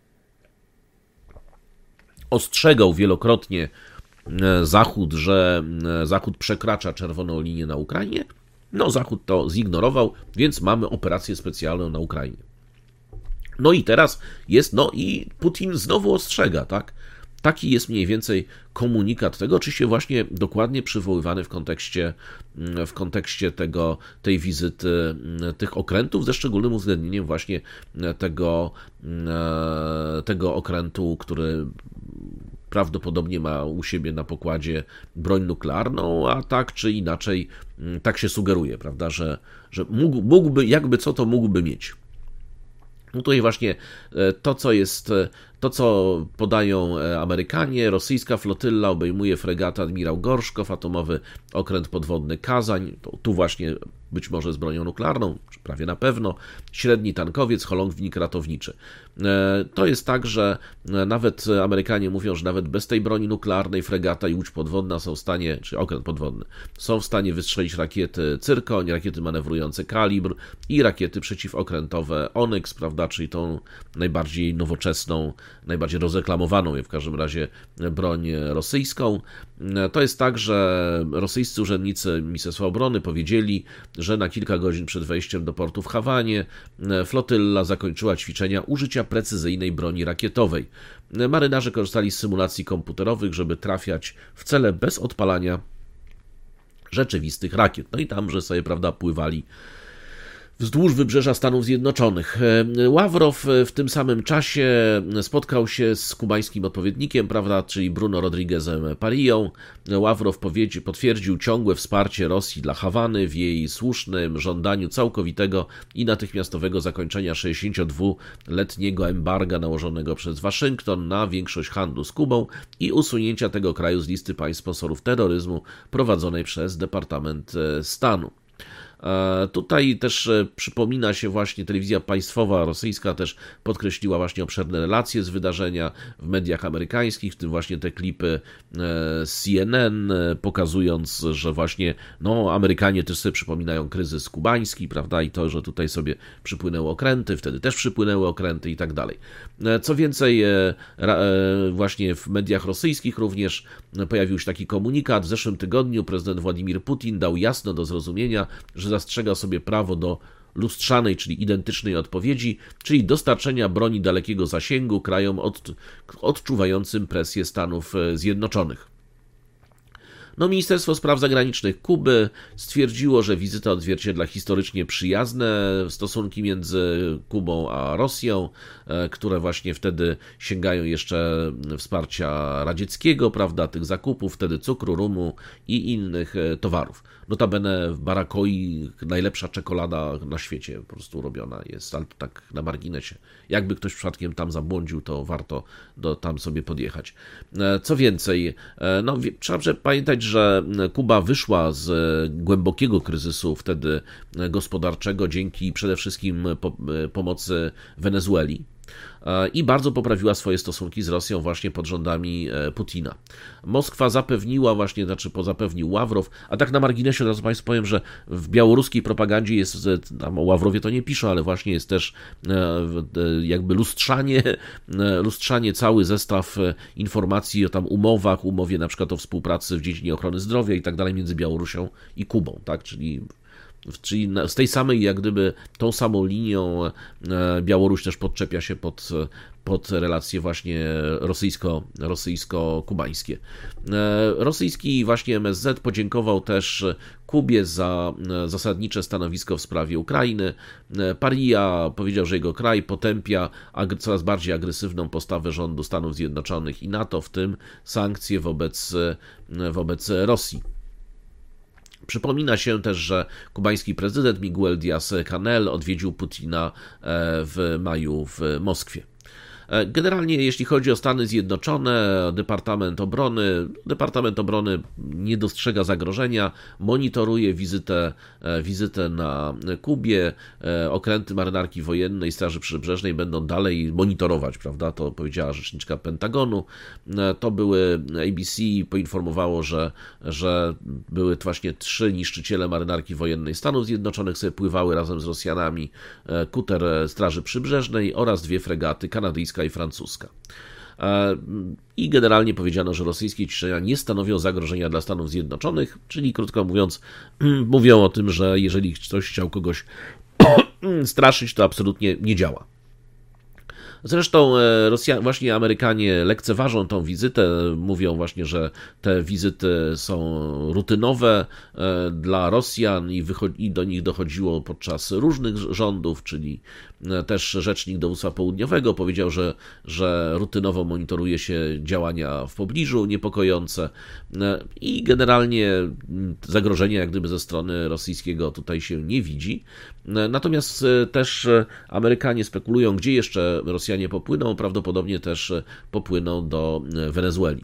ostrzegał wielokrotnie Zachód, że Zachód przekracza czerwoną linię na Ukrainie. No, Zachód to zignorował, więc mamy operację specjalną na Ukrainie. No i teraz jest, i Putin znowu ostrzega, tak? Taki jest mniej więcej komunikat tego, oczywiście właśnie dokładnie przywoływany w kontekście tej wizyty tych okrętów, ze szczególnym uwzględnieniem właśnie tego okrętu, który prawdopodobnie ma u siebie na pokładzie broń nuklearną, a tak czy inaczej tak się sugeruje, prawda, że mógłby, jakby co to mógłby mieć. No tutaj właśnie to, co podają Amerykanie, rosyjska flotylla obejmuje fregatę admirał Gorszkow, atomowy okręt podwodny Kazań, tu właśnie być może z bronią nuklearną, czy prawie na pewno, średni tankowiec, holownik ratowniczy. To jest tak, że nawet Amerykanie mówią, że nawet bez tej broni nuklearnej fregata i łódź podwodna są w stanie, czy okręt podwodny, są w stanie wystrzelić rakiety Cyrkoń, rakiety manewrujące Kalibr i rakiety przeciwokrętowe Onyx, prawda, czyli tą najbardziej nowoczesną, najbardziej rozreklamowaną w każdym razie broń rosyjską. To jest tak, że rosyjscy urzędnicy Ministerstwa Obrony powiedzieli, że na kilka godzin przed wejściem do portu w Hawanie flotylla zakończyła ćwiczenia użycia precyzyjnej broni rakietowej. Marynarze korzystali z symulacji komputerowych, żeby trafiać w cele bez odpalania rzeczywistych rakiet. No i tam, że sobie, prawda, pływali wzdłuż wybrzeża Stanów Zjednoczonych. Ławrow w tym samym czasie spotkał się z kubańskim odpowiednikiem, prawda, czyli Bruno Rodriguezem Parillą. Ławrow potwierdził ciągłe wsparcie Rosji dla Hawany w jej słusznym żądaniu całkowitego i natychmiastowego zakończenia 62-letniego embarga nałożonego przez Waszyngton na większość handlu z Kubą i usunięcia tego kraju z listy państw sponsorów terroryzmu prowadzonej przez Departament Stanu. Tutaj też przypomina się właśnie telewizja państwowa rosyjska też podkreśliła właśnie obszerne relacje z wydarzenia w mediach amerykańskich, w tym właśnie te klipy z CNN, pokazując, że właśnie Amerykanie też sobie przypominają kryzys kubański, prawda, i to, że tutaj sobie przypłynęły okręty, wtedy też przypłynęły okręty i tak dalej. Co więcej, właśnie w mediach rosyjskich również pojawił się taki komunikat. W zeszłym tygodniu prezydent Władimir Putin dał jasno do zrozumienia, że zastrzega sobie prawo do lustrzanej, czyli identycznej odpowiedzi, czyli dostarczenia broni dalekiego zasięgu krajom odczuwającym presję Stanów Zjednoczonych. Ministerstwo Spraw Zagranicznych Kuby stwierdziło, że wizyta odzwierciedla historycznie przyjazne stosunki między Kubą a Rosją, które właśnie wtedy sięgają jeszcze wsparcia radzieckiego, prawda, tych zakupów, wtedy cukru, rumu i innych towarów. Notabene w Barakoi najlepsza czekolada na świecie po prostu robiona jest, ale to tak na marginesie. Jakby ktoś przypadkiem tam zabłądził, to warto tam sobie podjechać. Co więcej, trzeba pamiętać, że Kuba wyszła z głębokiego kryzysu wtedy gospodarczego dzięki przede wszystkim pomocy Wenezueli i bardzo poprawiła swoje stosunki z Rosją właśnie pod rządami Putina. Moskwa zapewniła właśnie, zapewnił Ławrow, a tak na marginesie od razu Państwu powiem, że w białoruskiej propagandzie jest, tam o Ławrowie to nie piszą, ale właśnie jest też jakby lustrzanie cały zestaw informacji o tam umowach, umowie na przykład o współpracy w dziedzinie ochrony zdrowia i tak dalej między Białorusią i Kubą, tak, czyli z tej samej, jak gdyby tą samą linią Białoruś też podczepia się pod relacje właśnie rosyjsko-kubańskie. Rosyjski właśnie MSZ podziękował też Kubie za zasadnicze stanowisko w sprawie Ukrainy. Parija powiedział, że jego kraj potępia coraz bardziej agresywną postawę rządu Stanów Zjednoczonych i NATO, w tym sankcje wobec Rosji. Przypomina się też, że kubański prezydent Miguel Díaz-Canel odwiedził Putina w maju w Moskwie. Generalnie jeśli chodzi o Stany Zjednoczone, Departament Obrony nie dostrzega zagrożenia, monitoruje wizytę na Kubie, okręty marynarki wojennej Straży Przybrzeżnej będą dalej monitorować, prawda, to powiedziała rzeczniczka Pentagonu. To ABC poinformowało, że były właśnie 3 niszczyciele marynarki wojennej Stanów Zjednoczonych sobie pływały razem z Rosjanami, kuter Straży Przybrzeżnej oraz 2 fregaty, kanadyjska i francuska. I generalnie powiedziano, że rosyjskie ćwiczenia nie stanowią zagrożenia dla Stanów Zjednoczonych, czyli krótko mówiąc, mówią o tym, że jeżeli ktoś chciał kogoś straszyć, to absolutnie nie działa. Zresztą właśnie Amerykanie lekceważą tą wizytę, mówią właśnie, że te wizyty są rutynowe dla Rosjan i do nich dochodziło podczas różnych rządów, czyli też rzecznik dowództwa południowego powiedział, że rutynowo monitoruje się działania w pobliżu niepokojące i generalnie zagrożenia jak gdyby ze strony rosyjskiego tutaj się nie widzi. Natomiast też Amerykanie spekulują, gdzie jeszcze Rosjanie popłyną, prawdopodobnie też popłyną do Wenezueli.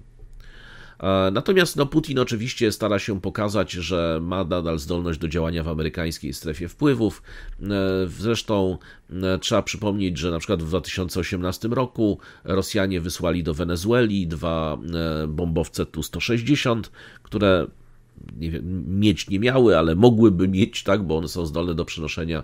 Natomiast Putin oczywiście stara się pokazać, że ma nadal zdolność do działania w amerykańskiej strefie wpływów. Zresztą trzeba przypomnieć, że na przykład w 2018 roku Rosjanie wysłali do Wenezueli 2 bombowce Tu-160, które mieć nie miały, ale mogłyby mieć, tak, bo one są zdolne do przenoszenia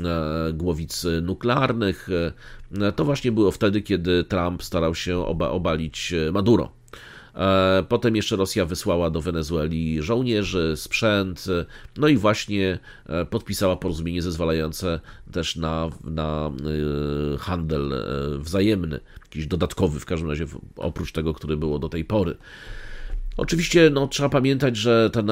głowic nuklearnych. To właśnie było wtedy, kiedy Trump starał się obalić Maduro. Potem jeszcze Rosja wysłała do Wenezueli żołnierzy, sprzęt, no i właśnie podpisała porozumienie zezwalające też na handel wzajemny, jakiś dodatkowy w każdym razie, oprócz tego, który było do tej pory. Oczywiście trzeba pamiętać, że ta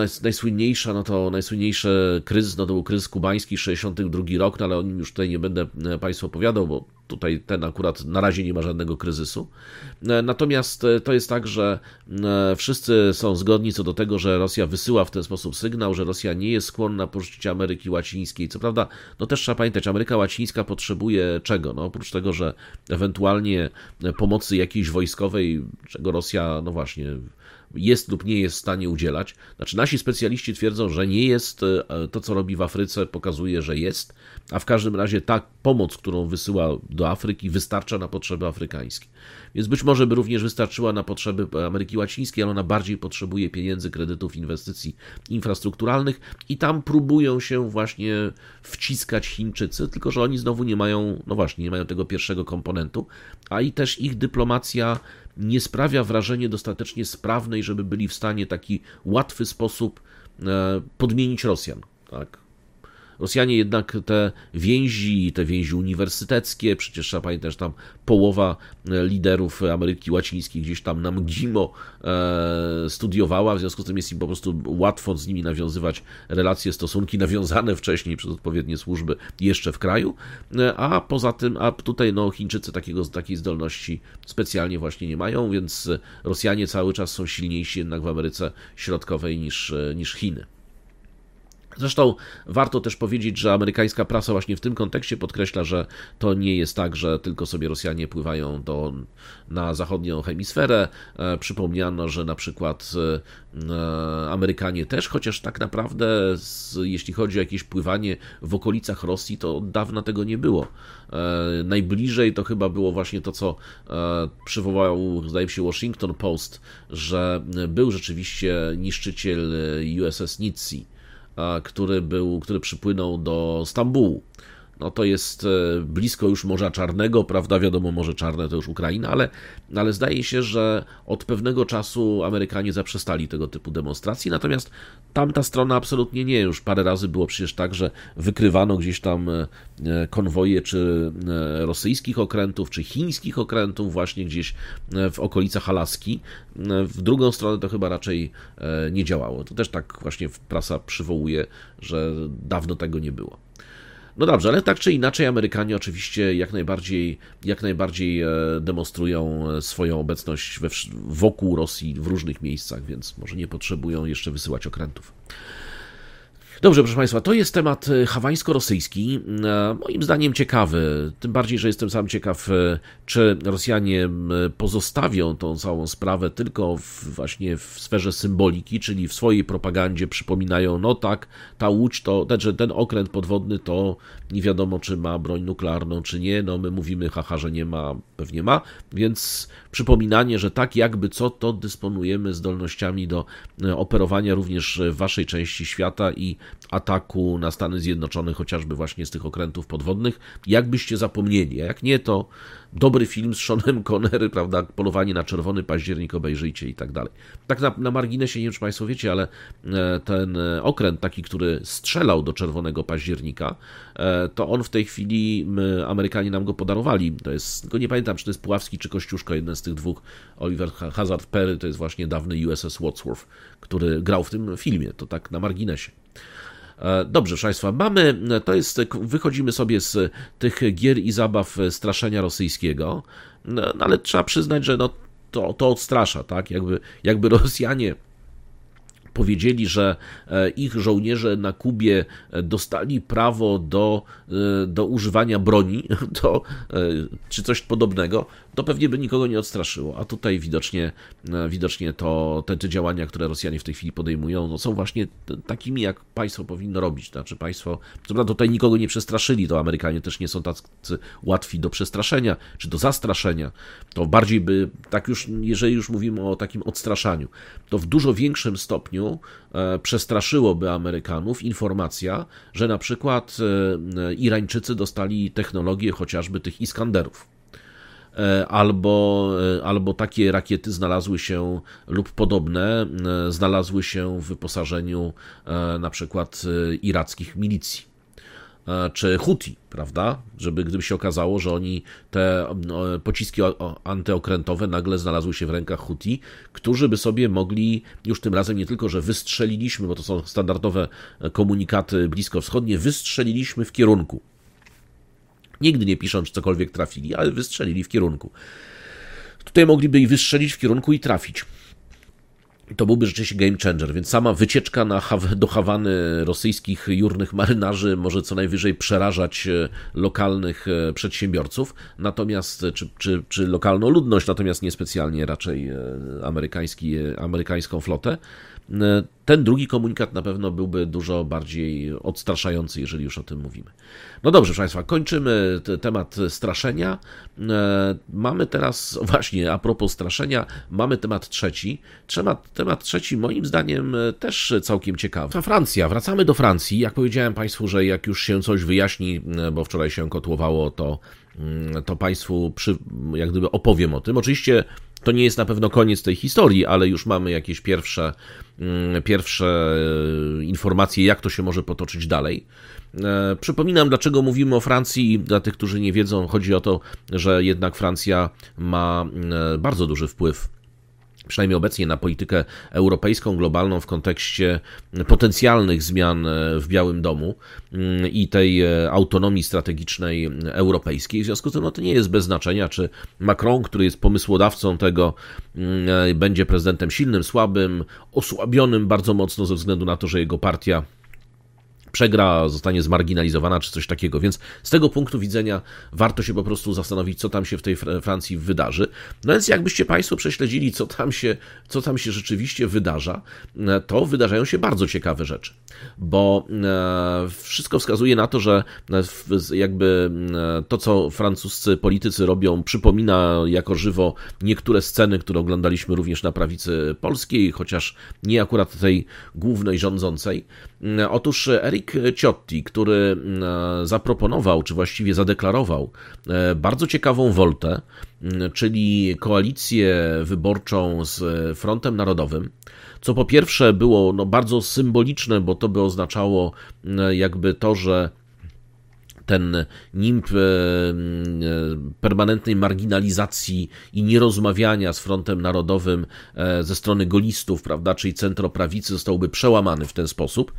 najsłynniejszy kryzys, to był kryzys kubański, 62 rok, ale o nim już tutaj nie będę Państwu opowiadał, bo tutaj ten akurat na razie nie ma żadnego kryzysu. Natomiast to jest tak, że wszyscy są zgodni co do tego, że Rosja wysyła w ten sposób sygnał, że Rosja nie jest skłonna pożyczyć Ameryki Łacińskiej. Co prawda, też trzeba pamiętać, Ameryka Łacińska potrzebuje czego? Oprócz tego, że ewentualnie pomocy jakiejś wojskowej, czego Rosja, właśnie, jest lub nie jest w stanie udzielać. Znaczy nasi specjaliści twierdzą, że nie jest, to co robi w Afryce pokazuje, że jest, a w każdym razie ta pomoc, którą wysyła do Afryki, wystarcza na potrzeby afrykańskie. Więc być może by również wystarczyła na potrzeby Ameryki Łacińskiej, ale ona bardziej potrzebuje pieniędzy, kredytów, inwestycji infrastrukturalnych i tam próbują się właśnie wciskać Chińczycy, tylko że oni znowu nie mają, nie mają tego pierwszego komponentu, a i też ich dyplomacja nie sprawia wrażenia dostatecznie sprawnej, żeby byli w stanie w taki łatwy sposób podmienić Rosjan. Tak? Rosjanie jednak te więzi uniwersyteckie, przecież trzeba pamiętać, że tam połowa liderów Ameryki Łacińskiej gdzieś tam na MGIMO studiowała, w związku z tym jest im po prostu łatwo z nimi nawiązywać relacje, stosunki nawiązane wcześniej przez odpowiednie służby jeszcze w kraju, a poza tym, tutaj Chińczycy takiej zdolności specjalnie właśnie nie mają, więc Rosjanie cały czas są silniejsi jednak w Ameryce Środkowej niż Chiny. Zresztą warto też powiedzieć, że amerykańska prasa właśnie w tym kontekście podkreśla, że to nie jest tak, że tylko sobie Rosjanie pływają na zachodnią hemisferę. Przypomniano, że na przykład Amerykanie też, chociaż tak naprawdę jeśli chodzi o jakieś pływanie w okolicach Rosji, to od dawna tego nie było. Najbliżej to chyba było właśnie to, co przywołał, zdaje się, Washington Post, że był rzeczywiście niszczyciel USS Nitsi, który przypłynął do Stambułu. No to jest blisko już Morza Czarnego, prawda, wiadomo, Morze Czarne to już Ukraina, ale zdaje się, że od pewnego czasu Amerykanie zaprzestali tego typu demonstracji, natomiast tamta strona absolutnie nie. Już parę razy było przecież tak, że wykrywano gdzieś tam konwoje czy rosyjskich okrętów, czy chińskich okrętów właśnie gdzieś w okolicach Alaski. W drugą stronę to chyba raczej nie działało. To też tak właśnie prasa przywołuje, że dawno tego nie było. No dobrze, ale tak czy inaczej Amerykanie oczywiście jak najbardziej demonstrują swoją obecność wokół Rosji w różnych miejscach, więc może nie potrzebują jeszcze wysyłać okrętów. Dobrze, proszę Państwa, to jest temat hawańsko-rosyjski, moim zdaniem ciekawy, tym bardziej, że jestem sam ciekaw, czy Rosjanie pozostawią tą całą sprawę tylko właśnie w sferze symboliki, czyli w swojej propagandzie przypominają, no tak, ta łódź, że ten okręt podwodny to nie wiadomo, czy ma broń nuklearną, czy nie, no my mówimy, haha, że nie ma, pewnie ma, więc przypominanie, że tak jakby co, to dysponujemy zdolnościami do operowania również w waszej części świata i ataku na Stany Zjednoczone, chociażby właśnie z tych okrętów podwodnych, jakbyście zapomnieli, a jak nie, to dobry film z Seanem Connery, prawda, Polowanie na Czerwony Październik, obejrzyjcie i tak dalej. Tak na marginesie, nie wiem, czy Państwo wiecie, ale ten okręt taki, który strzelał do Czerwonego Października, to on w tej chwili, Amerykanie nam go podarowali, to jest, go nie pamiętam, czy to jest Puławski, czy Kościuszko, jeden z tych dwóch, Oliver Hazard Perry, to jest właśnie dawny USS Wadsworth, który grał w tym filmie, to tak na marginesie. Dobrze, proszę Państwa, wychodzimy sobie z tych gier i zabaw straszenia rosyjskiego, no, ale trzeba przyznać, że no, to odstrasza, tak? Jakby Rosjanie powiedzieli, że ich żołnierze na Kubie dostali prawo do używania broni, czy coś podobnego, to pewnie by nikogo nie odstraszyło. A tutaj widocznie te działania, które Rosjanie w tej chwili podejmują, no są właśnie takimi, jak państwo powinno robić. Znaczy państwo, co prawda tutaj nikogo nie przestraszyli, to Amerykanie też nie są tacy łatwi do przestraszenia, czy do zastraszenia. To bardziej by, tak już, jeżeli już mówimy o takim odstraszaniu, to w dużo większym stopniu przestraszyłoby Amerykanów informacja, że na przykład Irańczycy dostali technologię chociażby tych Iskanderów. Albo takie rakiety znalazły się, lub podobne, znalazły się w wyposażeniu na przykład irackich milicji. Czy Huti, prawda? Gdyby się okazało, że oni te pociski antyokrętowe nagle znalazły się w rękach Huti, którzy by sobie mogli już tym razem nie tylko, że wystrzeliliśmy, bo to są standardowe komunikaty bliskowschodnie, wystrzeliliśmy w kierunku. Nigdy nie piszą, czy cokolwiek trafili, ale wystrzelili w kierunku. Tutaj mogliby i wystrzelić w kierunku i trafić. To byłby rzeczywiście game changer, więc sama wycieczka do Hawany rosyjskich jurnych marynarzy może co najwyżej przerażać lokalnych przedsiębiorców, natomiast czy lokalną ludność, natomiast niespecjalnie raczej amerykańską flotę. Ten drugi komunikat na pewno byłby dużo bardziej odstraszający, jeżeli już o tym mówimy. No dobrze, proszę Państwa, kończymy temat straszenia. Mamy teraz, właśnie a propos straszenia, mamy temat trzeci. Temat trzeci moim zdaniem też całkiem ciekawy. Francja, wracamy do Francji. Jak powiedziałem Państwu, że jak już się coś wyjaśni, bo wczoraj się kotłowało, to Państwu jak gdyby opowiem o tym. Oczywiście to nie jest na pewno koniec tej historii, ale już mamy jakieś pierwsze informacje, jak to się może potoczyć dalej. Przypominam, dlaczego mówimy o Francji. Dla tych, którzy nie wiedzą, chodzi o to, że jednak Francja ma bardzo duży wpływ, przynajmniej obecnie, na politykę europejską, globalną w kontekście potencjalnych zmian w Białym Domu i tej autonomii strategicznej europejskiej. W związku z tym to nie jest bez znaczenia, czy Macron, który jest pomysłodawcą tego, będzie prezydentem silnym, słabym, osłabionym bardzo mocno ze względu na to, że jego partia przegra, zostanie zmarginalizowana czy coś takiego. Więc z tego punktu widzenia warto się po prostu zastanowić, co tam się w tej Francji wydarzy. No więc jakbyście Państwo prześledzili, co tam się rzeczywiście wydarza, to wydarzają się bardzo ciekawe rzeczy, bo wszystko wskazuje na to, że jakby to, co francuscy politycy robią, przypomina jako żywo niektóre sceny, które oglądaliśmy również na prawicy polskiej, chociaż nie akurat tej głównej rządzącej. Otóż Eric Ciotti, który zaproponował, czy właściwie zadeklarował bardzo ciekawą woltę, czyli koalicję wyborczą z Frontem Narodowym, co po pierwsze było bardzo symboliczne, bo to by oznaczało jakby to, że ten nimb permanentnej marginalizacji i nierozmawiania z Frontem Narodowym ze strony golistów, prawda, czyli centroprawicy, zostałby przełamany w ten sposób.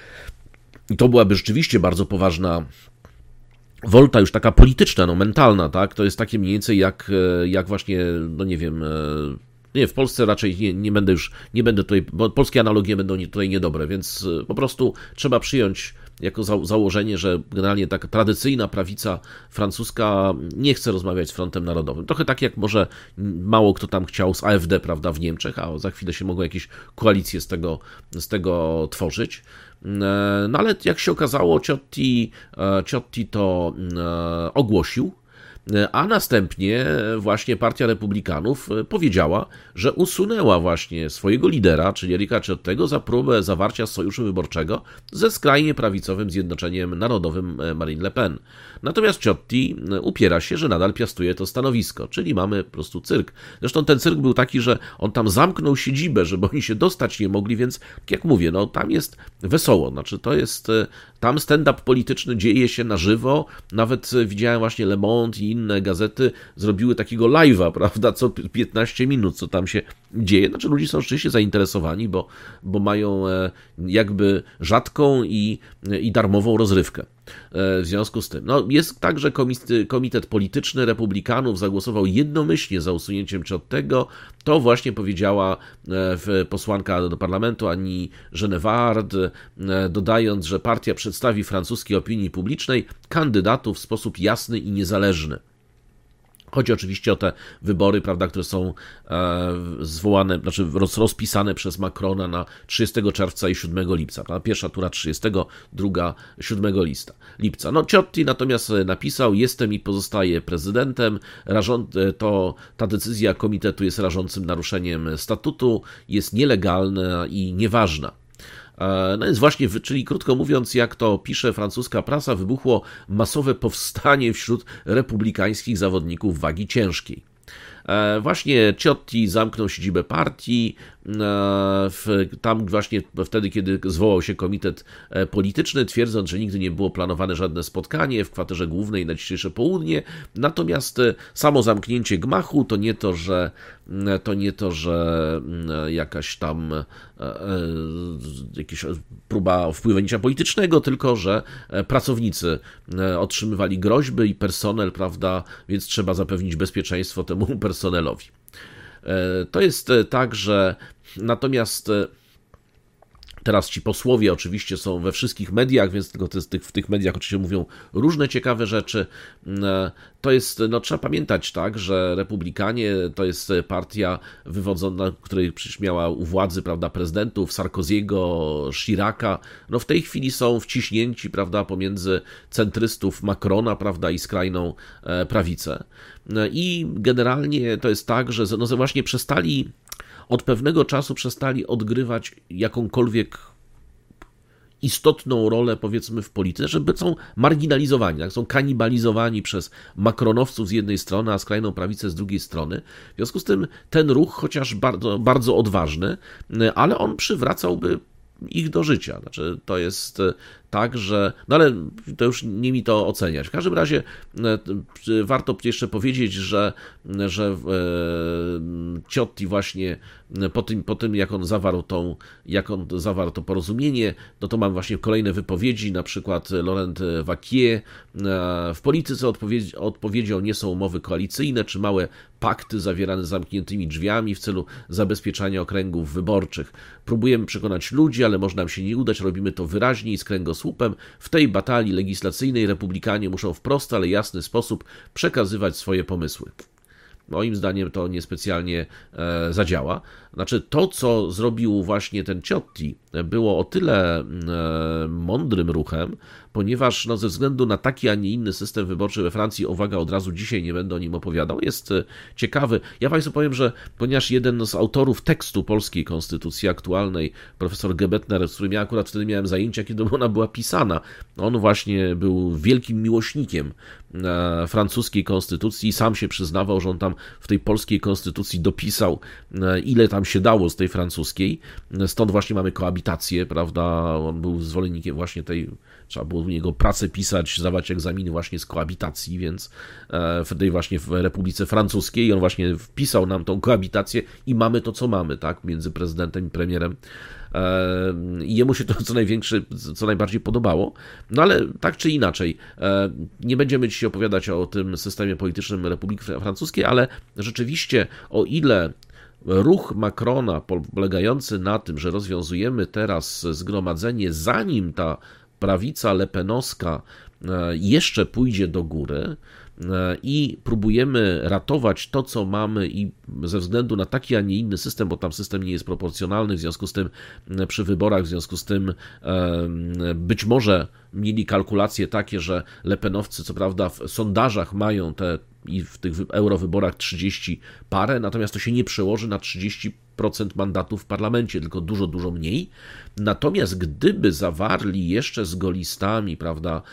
I to byłaby rzeczywiście bardzo poważna wolta, już taka polityczna, mentalna, tak? To jest takie mniej więcej jak właśnie, nie wiem, nie, w Polsce raczej nie będę tutaj, bo polskie analogie będą tutaj niedobre, więc po prostu trzeba przyjąć jako założenie, że generalnie taka tradycyjna prawica francuska nie chce rozmawiać z Frontem Narodowym. Trochę tak jak może mało kto tam chciał z AfD, prawda, w Niemczech, a za chwilę się mogą jakieś koalicje z tego tworzyć. No ale jak się okazało, Ciotti to ogłosił, a następnie właśnie Partia Republikanów powiedziała, że usunęła właśnie swojego lidera, czyli Erica Ciottiego, za próbę zawarcia sojuszu wyborczego ze skrajnie prawicowym Zjednoczeniem Narodowym Marine Le Pen. Natomiast Ciotti upiera się, że nadal piastuje to stanowisko, czyli mamy po prostu cyrk. Zresztą ten cyrk był taki, że on tam zamknął siedzibę, żeby oni się dostać nie mogli, więc tak jak mówię, tam jest wesoło, znaczy to jest, tam stand-up polityczny dzieje się na żywo, nawet widziałem właśnie Le Monde i inne gazety zrobiły takiego live'a, prawda, co 15 minut, co tam się dzieje. Znaczy ludzie są rzeczywiście zainteresowani, bo mają jakby rzadką i darmową rozrywkę. W związku z tym, jest tak, że komitet polityczny republikanów zagłosował jednomyślnie za usunięciem Ciottiego. To właśnie powiedziała posłanka do parlamentu Annie Genevard, dodając, że partia przedstawi francuskiej opinii publicznej kandydatów w sposób jasny i niezależny. Chodzi oczywiście o te wybory, prawda, które są zwołane, znaczy rozpisane przez Macrona na 30 czerwca i 7 lipca. Prawda? Pierwsza tura 30, druga 7 lipca. Ciotti natomiast napisał: jestem i pozostaję prezydentem. Ta decyzja komitetu jest rażącym naruszeniem statutu, jest nielegalna i nieważna. No więc właśnie, czyli krótko mówiąc, jak to pisze francuska prasa, wybuchło masowe powstanie wśród republikańskich zawodników wagi ciężkiej. Właśnie Ciotti zamknął siedzibę partii, tam właśnie wtedy, kiedy zwołał się komitet polityczny, twierdząc, że nigdy nie było planowane żadne spotkanie w kwaterze głównej na dzisiejsze południe, natomiast samo zamknięcie gmachu to nie to, że jakaś tam jakaś próba wpływania politycznego, tylko że pracownicy otrzymywali groźby i personel, prawda, więc trzeba zapewnić bezpieczeństwo temu personelowi. To jest tak, że natomiast teraz ci posłowie oczywiście są we wszystkich mediach, więc tylko w tych mediach oczywiście mówią różne ciekawe rzeczy. To jest, trzeba pamiętać, tak, że Republikanie to jest partia wywodzona, której przecież miała u władzy, prawda, prezydentów Sarkoziego, Chiraca. W tej chwili są wciśnięci, prawda, pomiędzy centrystów Macrona, prawda, i skrajną prawicę. I generalnie to jest tak, że właśnie od pewnego czasu przestali odgrywać jakąkolwiek istotną rolę, powiedzmy, w polityce, że są marginalizowani, tak? Są kanibalizowani przez makronowców z jednej strony, a skrajną prawicę z drugiej strony. W związku z tym ten ruch, chociaż bardzo, bardzo odważny, ale on przywracałby ich do życia. Znaczy, to jest tak, że... ale to już nie mi to oceniać. W każdym razie warto jeszcze powiedzieć, że Ciotti właśnie po tym jak on zawarł to porozumienie, to mam właśnie kolejne wypowiedzi, na przykład Laurent Wauquiez: w polityce odpowiedzią nie są umowy koalicyjne czy małe pakty zawierane z zamkniętymi drzwiami w celu zabezpieczania okręgów wyborczych. Próbujemy przekonać ludzi, ale może nam się nie udać, robimy to wyraźnie i z kręgosłupem słupem. W tej batalii legislacyjnej republikanie muszą w prosty, ale jasny sposób przekazywać swoje pomysły. Moim zdaniem to niespecjalnie zadziała. Znaczy to, co zrobił właśnie ten Ciotti, było o tyle mądrym ruchem, ponieważ ze względu na taki, a nie inny system wyborczy we Francji, uwaga, od razu dzisiaj nie będę o nim opowiadał, jest ciekawy. Ja Państwu powiem, że ponieważ jeden z autorów tekstu polskiej konstytucji aktualnej, profesor Gebetner, z którym ja akurat wtedy miałem zajęcia, kiedy ona była pisana, on właśnie był wielkim miłośnikiem francuskiej konstytucji i sam się przyznawał, że on tam w tej polskiej konstytucji dopisał, ile tam się dało z tej francuskiej. Stąd właśnie mamy koabitację, prawda? On był zwolennikiem właśnie tej, trzeba było u niego pracę pisać, zdawać egzaminy właśnie z koabitacji, więc w tej właśnie w Republice Francuskiej on właśnie wpisał nam tą koabitację i mamy to, co mamy, tak? Między prezydentem i premierem. I jemu się to co najbardziej podobało. No ale tak czy inaczej, nie będziemy dzisiaj opowiadać o tym systemie politycznym Republiki Francuskiej, ale rzeczywiście o ile ruch Macrona polegający na tym, że rozwiązujemy teraz zgromadzenie, zanim ta prawica lepenowska jeszcze pójdzie do góry i próbujemy ratować to, co mamy i ze względu na taki, a nie inny system, bo tam system nie jest proporcjonalny, w związku z tym przy wyborach, w związku z tym być może mieli kalkulacje takie, że lepenowcy co prawda w sondażach mają i w tych eurowyborach 30 parę, natomiast to się nie przełoży na 30% mandatów w parlamencie, tylko dużo, dużo mniej. Natomiast gdyby zawarli jeszcze z gaullistami, prawda,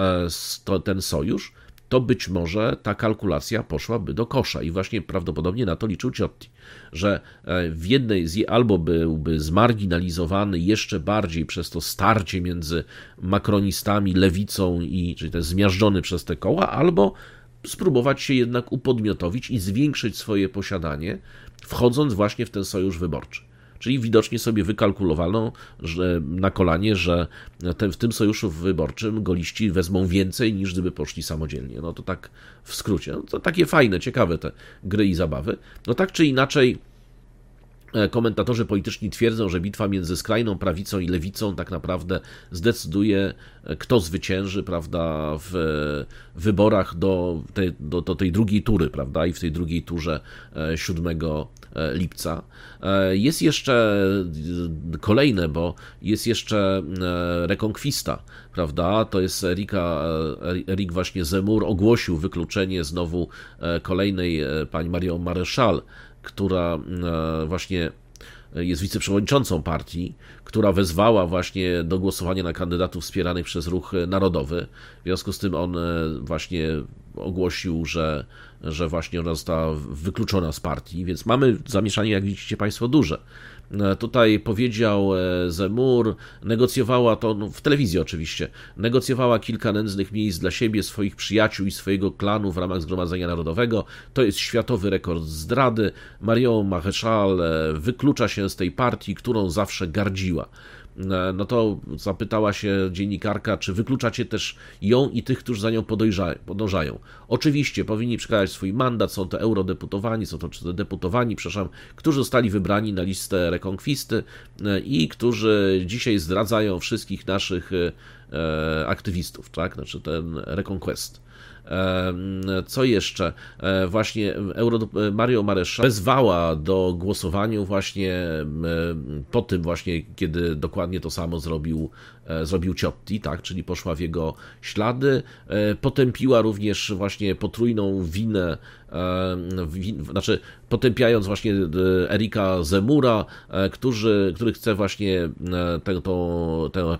ten sojusz, to być może ta kalkulacja poszłaby do kosza i właśnie prawdopodobnie na to liczył Ciotti, że w jednej albo byłby zmarginalizowany jeszcze bardziej przez to starcie między makronistami, lewicą, czyli ten zmiażdżony przez te koła, albo spróbować się jednak upodmiotowić i zwiększyć swoje posiadanie, wchodząc właśnie w ten sojusz wyborczy. Czyli widocznie sobie wykalkulowano że na kolanie, że w tym sojuszu wyborczym goliści wezmą więcej niż gdyby poszli samodzielnie. No to tak w skrócie. No to takie fajne, ciekawe te gry i zabawy. No tak czy inaczej komentatorzy polityczni twierdzą, że bitwa między skrajną prawicą i lewicą tak naprawdę zdecyduje, kto zwycięży, prawda, w wyborach do tej drugiej tury, prawda, i w tej drugiej turze 7 lipca. Jest jeszcze kolejne, bo jest jeszcze Reconquista, prawda, to jest Eric właśnie Zemmour ogłosił wykluczenie znowu kolejnej pani Marion Maréchal, która właśnie jest wiceprzewodniczącą partii, która wezwała właśnie do głosowania na kandydatów wspieranych przez Ruch Narodowy. W związku z tym on właśnie ogłosił, że właśnie ona została wykluczona z partii, więc mamy zamieszanie, jak widzicie Państwo, duże. Tutaj powiedział Zemmour, negocjowała to, w telewizji oczywiście, negocjowała kilka nędznych miejsc dla siebie, swoich przyjaciół i swojego klanu w ramach Zgromadzenia Narodowego. To jest światowy rekord zdrady. Marion Maréchal wyklucza się z tej partii, którą zawsze gardziła. No to zapytała się dziennikarka, czy wykluczacie też ją i tych, którzy za nią podążają. Oczywiście powinni przekazać swój mandat, są to eurodeputowani, są to deputowani, którzy zostali wybrani na listę Reconquisty i którzy dzisiaj zdradzają wszystkich naszych aktywistów, tak? Znaczy ten Reconquest. Co jeszcze? Właśnie Marion Maréchal wezwała do głosowania właśnie po tym właśnie, kiedy dokładnie to samo zrobił Ciotti, tak? Czyli poszła w jego ślady. Potępiła również właśnie potrójną winę, znaczy potępiając właśnie Erika Zemmoura, który chce właśnie tę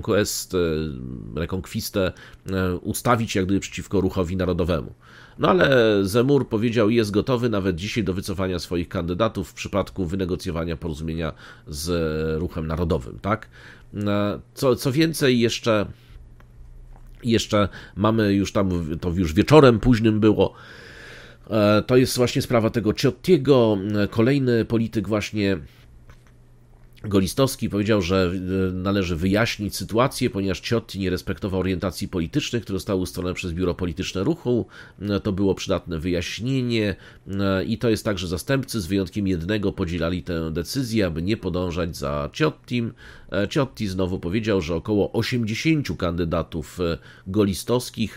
Reconquistę ustawić jak gdyby przeciwko Ruchowi Narodowemu. No ale Zemmour powiedział, jest gotowy nawet dzisiaj do wycofania swoich kandydatów w przypadku wynegocjowania porozumienia z Ruchem Narodowym, tak? Co więcej, jeszcze mamy już tam, to już wieczorem późnym było, to jest właśnie sprawa tego Ciottiego, kolejny polityk właśnie Golistowski powiedział, że należy wyjaśnić sytuację, ponieważ Ciotti nie respektował orientacji politycznych, które zostały ustalone przez Biuro Polityczne Ruchu. To było przydatne wyjaśnienie i to jest tak, że zastępcy z wyjątkiem jednego podzielali tę decyzję, aby nie podążać za Ciottim. Ciotti znowu powiedział, że około 80 kandydatów golistowskich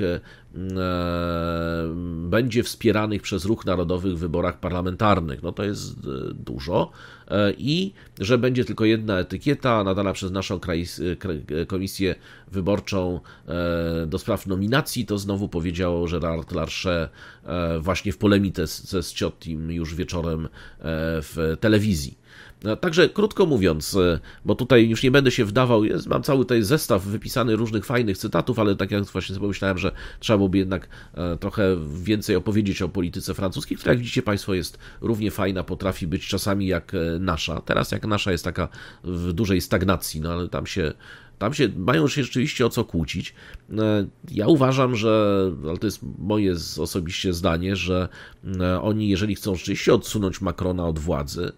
będzie wspieranych przez Ruch Narodowy w wyborach parlamentarnych. No to jest dużo. I że będzie tylko jedna etykieta nadana przez naszą komisję wyborczą do spraw nominacji, to znowu powiedział Gérard Larcher właśnie w polemice z Ciottim już wieczorem w telewizji. Także krótko mówiąc, bo tutaj już nie będę się wdawał, mam cały tutaj zestaw wypisany różnych fajnych cytatów, ale tak jak właśnie sobie pomyślałem, że trzeba byłoby jednak trochę więcej opowiedzieć o polityce francuskiej, która jak widzicie Państwo jest równie fajna, potrafi być czasami jak nasza. Teraz jak nasza jest taka w dużej stagnacji, no ale tam się mają się rzeczywiście o co kłócić. Ja uważam, ale to jest moje osobiście zdanie, że oni, jeżeli chcą rzeczywiście odsunąć Macrona od władzy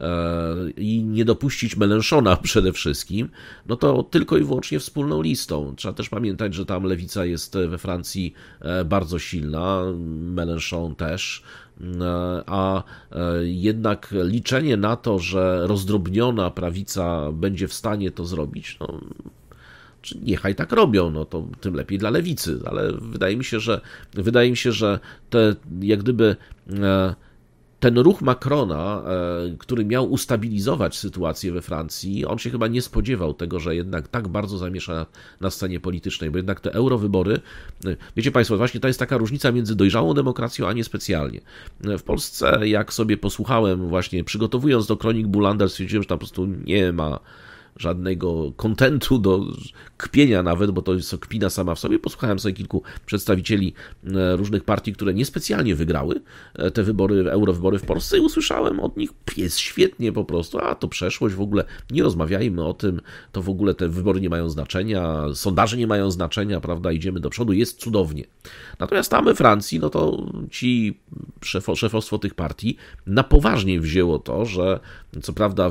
i nie dopuścić Mélenchona przede wszystkim, no to tylko i wyłącznie wspólną listą. Trzeba też pamiętać, że tam lewica jest we Francji bardzo silna, Mélenchon też, a jednak liczenie na to, że rozdrobniona prawica będzie w stanie to zrobić, no niechaj tak robią, no to tym lepiej dla lewicy, ale wydaje mi się, że te, jak gdyby ten ruch Macrona, który miał ustabilizować sytuację we Francji, on się chyba nie spodziewał tego, że jednak tak bardzo zamiesza na scenie politycznej, bo jednak te eurowybory, wiecie Państwo, właśnie to jest taka różnica między dojrzałą demokracją, a niespecjalnie. W Polsce, jak sobie posłuchałem właśnie, przygotowując do Kronik Bulander, stwierdziłem, że tam po prostu nie ma żadnego kontentu do kpienia nawet, bo to jest kpina sama w sobie. Posłuchałem sobie kilku przedstawicieli różnych partii, które niespecjalnie wygrały te wybory, eurowybory w Polsce i usłyszałem od nich, jest świetnie po prostu, a to przeszłość, w ogóle nie rozmawiajmy o tym, to w ogóle te wybory nie mają znaczenia, sondaże nie mają znaczenia, prawda, idziemy do przodu, jest cudownie. Natomiast tam we Francji, no to szefostwo tych partii na poważnie wzięło to, że co prawda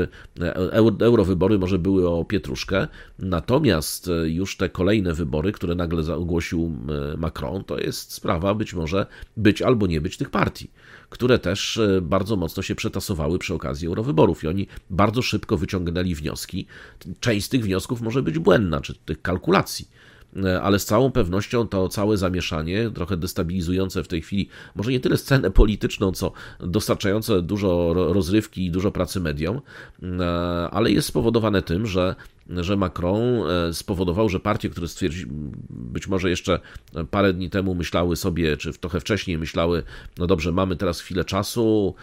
eurowybory może były o pietruszkę, natomiast już te kolejne wybory, które nagle ogłosił Macron, to jest sprawa być albo nie być tych partii, które też bardzo mocno się przetasowały przy okazji eurowyborów i oni bardzo szybko wyciągnęli wnioski. Część z tych wniosków może być błędna, czy tych kalkulacji, ale z całą pewnością to całe zamieszanie, trochę destabilizujące w tej chwili, może nie tyle scenę polityczną, co dostarczające dużo rozrywki i dużo pracy mediom, ale jest spowodowane tym, że Macron spowodował, że partie, które być może jeszcze parę dni temu myślały sobie, czy trochę wcześniej myślały, no dobrze, mamy teraz chwilę czasu,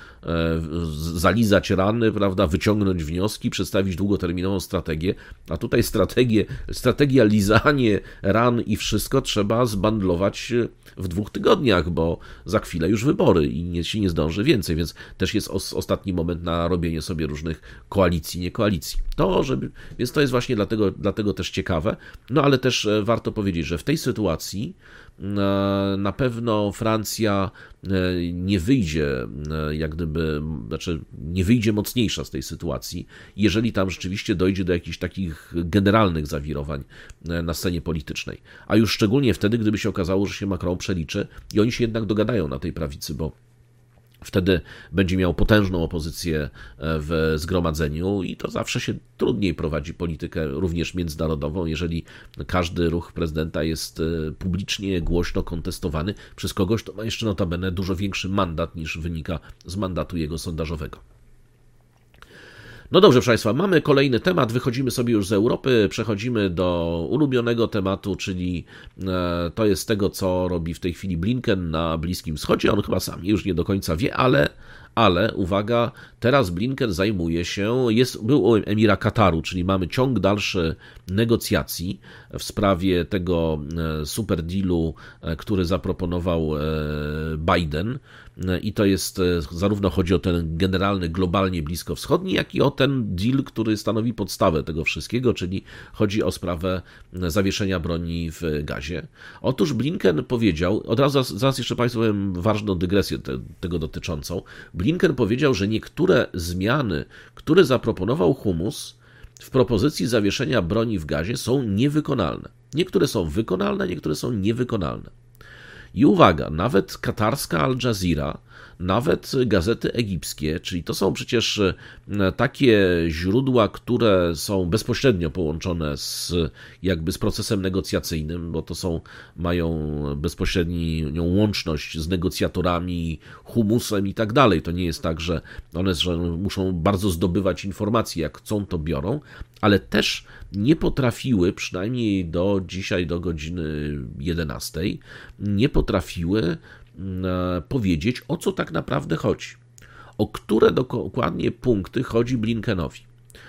zalizać rany, prawda, wyciągnąć wnioski, przedstawić długoterminową strategię, a tutaj strategia lizanie ran i wszystko trzeba zbandlować w 2 tygodniach, bo za chwilę już wybory i się nie zdąży więcej, więc też jest ostatni moment na robienie sobie różnych koalicji, nie koalicji. Więc to jest właśnie dlatego też ciekawe, no ale też warto powiedzieć, że w tej sytuacji na pewno Francja nie wyjdzie, nie wyjdzie mocniejsza z tej sytuacji, jeżeli tam rzeczywiście dojdzie do jakichś takich generalnych zawirowań na scenie politycznej. A już szczególnie wtedy, gdyby się okazało, że się Macron przeliczy i oni się jednak dogadają na tej prawicy, bo wtedy będzie miał potężną opozycję w zgromadzeniu i to zawsze się trudniej prowadzi politykę również międzynarodową, jeżeli każdy ruch prezydenta jest publicznie, głośno kontestowany przez kogoś, kto ma jeszcze notabene dużo większy mandat niż wynika z mandatu jego sondażowego. No dobrze, proszę Państwa, mamy kolejny temat, wychodzimy sobie już z Europy, przechodzimy do ulubionego tematu, czyli to jest tego, co robi w tej chwili Blinken na Bliskim Wschodzie. On chyba sam już nie do końca wie, ale uwaga, teraz Blinken zajmuje się, był u emira Kataru, czyli mamy ciąg dalszy negocjacji w sprawie tego super dealu, który zaproponował Biden. I to jest, zarówno chodzi o ten generalny, globalnie bliskowschodni, jak i o ten deal, który stanowi podstawę tego wszystkiego, czyli chodzi o sprawę zawieszenia broni w Gazie. Otóż Blinken powiedział, od razu zaraz jeszcze Państwu powiem ważną dygresję tego dotyczącą. Blinken Blinken powiedział, że niektóre zmiany, które zaproponował Hummus w propozycji zawieszenia broni w Gazie, są niewykonalne. Niektóre są wykonalne, niektóre są niewykonalne. I uwaga, nawet katarska Al Jazeera, nawet gazety egipskie, czyli to są przecież takie źródła, które są bezpośrednio połączone z procesem negocjacyjnym, bo mają bezpośrednią łączność z negocjatorami, Hummusem i tak dalej. To nie jest tak, że one muszą bardzo zdobywać informacje, jak chcą, to biorą, ale też nie potrafiły, przynajmniej do dzisiaj, do godziny 11, nie potrafiły powiedzieć, o co tak naprawdę chodzi. O które dokładnie punkty chodzi Blinkenowi.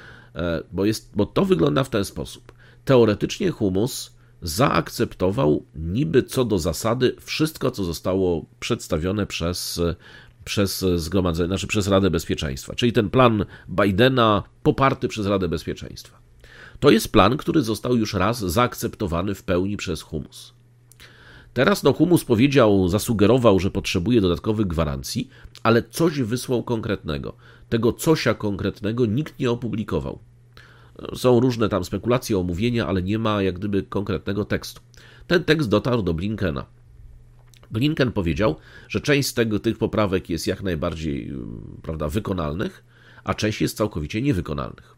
Bo to wygląda w ten sposób. Teoretycznie Hummus zaakceptował niby co do zasady wszystko, co zostało przedstawione przez zgromadzenie, przez Radę Bezpieczeństwa, czyli ten plan Bidena poparty przez Radę Bezpieczeństwa. To jest plan, który został już raz zaakceptowany w pełni przez Hummus. Teraz Hummus zasugerował, że potrzebuje dodatkowych gwarancji, ale coś wysłał konkretnego. Tego cosia konkretnego nikt nie opublikował. Są różne tam spekulacje, omówienia, ale nie ma jak gdyby konkretnego tekstu. Ten tekst dotarł do Blinkena. Blinken powiedział, że część z tych poprawek jest jak najbardziej, wykonalnych, a część jest całkowicie niewykonalnych.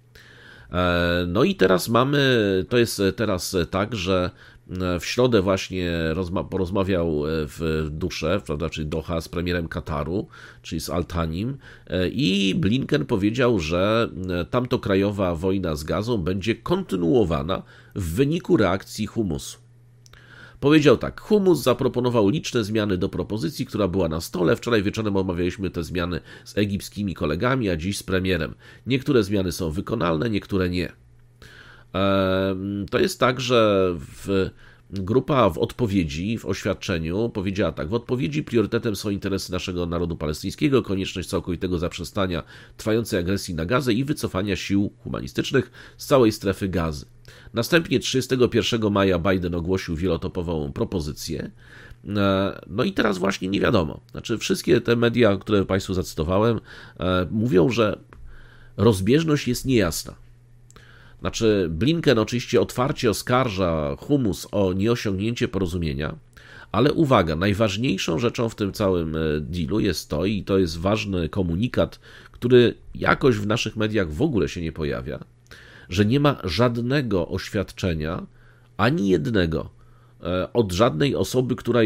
No i teraz to jest teraz tak, że w środę właśnie porozmawiał w Dusze, czyli Doha, z premierem Kataru, czyli z Al Thanim, i Blinken powiedział, że tamto krajowa wojna z Gazą będzie kontynuowana w wyniku reakcji Hummusu. Powiedział tak: Hummus zaproponował liczne zmiany do propozycji, która była na stole. Wczoraj wieczorem omawialiśmy te zmiany z egipskimi kolegami, a dziś z premierem. Niektóre zmiany są wykonalne, niektóre nie. To jest tak, że grupa w odpowiedzi, w oświadczeniu powiedziała tak: w odpowiedzi priorytetem są interesy naszego narodu palestyńskiego, konieczność całkowitego zaprzestania trwającej agresji na Gazę i wycofania sił humanistycznych z całej strefy Gazy. Następnie 31 maja Biden ogłosił wielotopową propozycję. No i teraz właśnie nie wiadomo. Wszystkie te media, które Państwu zacytowałem, mówią, że rozbieżność jest niejasna. Blinken oczywiście otwarcie oskarża Hummus o nieosiągnięcie porozumienia, ale uwaga, najważniejszą rzeczą w tym całym dealu jest to, i to jest ważny komunikat, który jakoś w naszych mediach w ogóle się nie pojawia, że nie ma żadnego oświadczenia, ani jednego, od żadnej osoby, która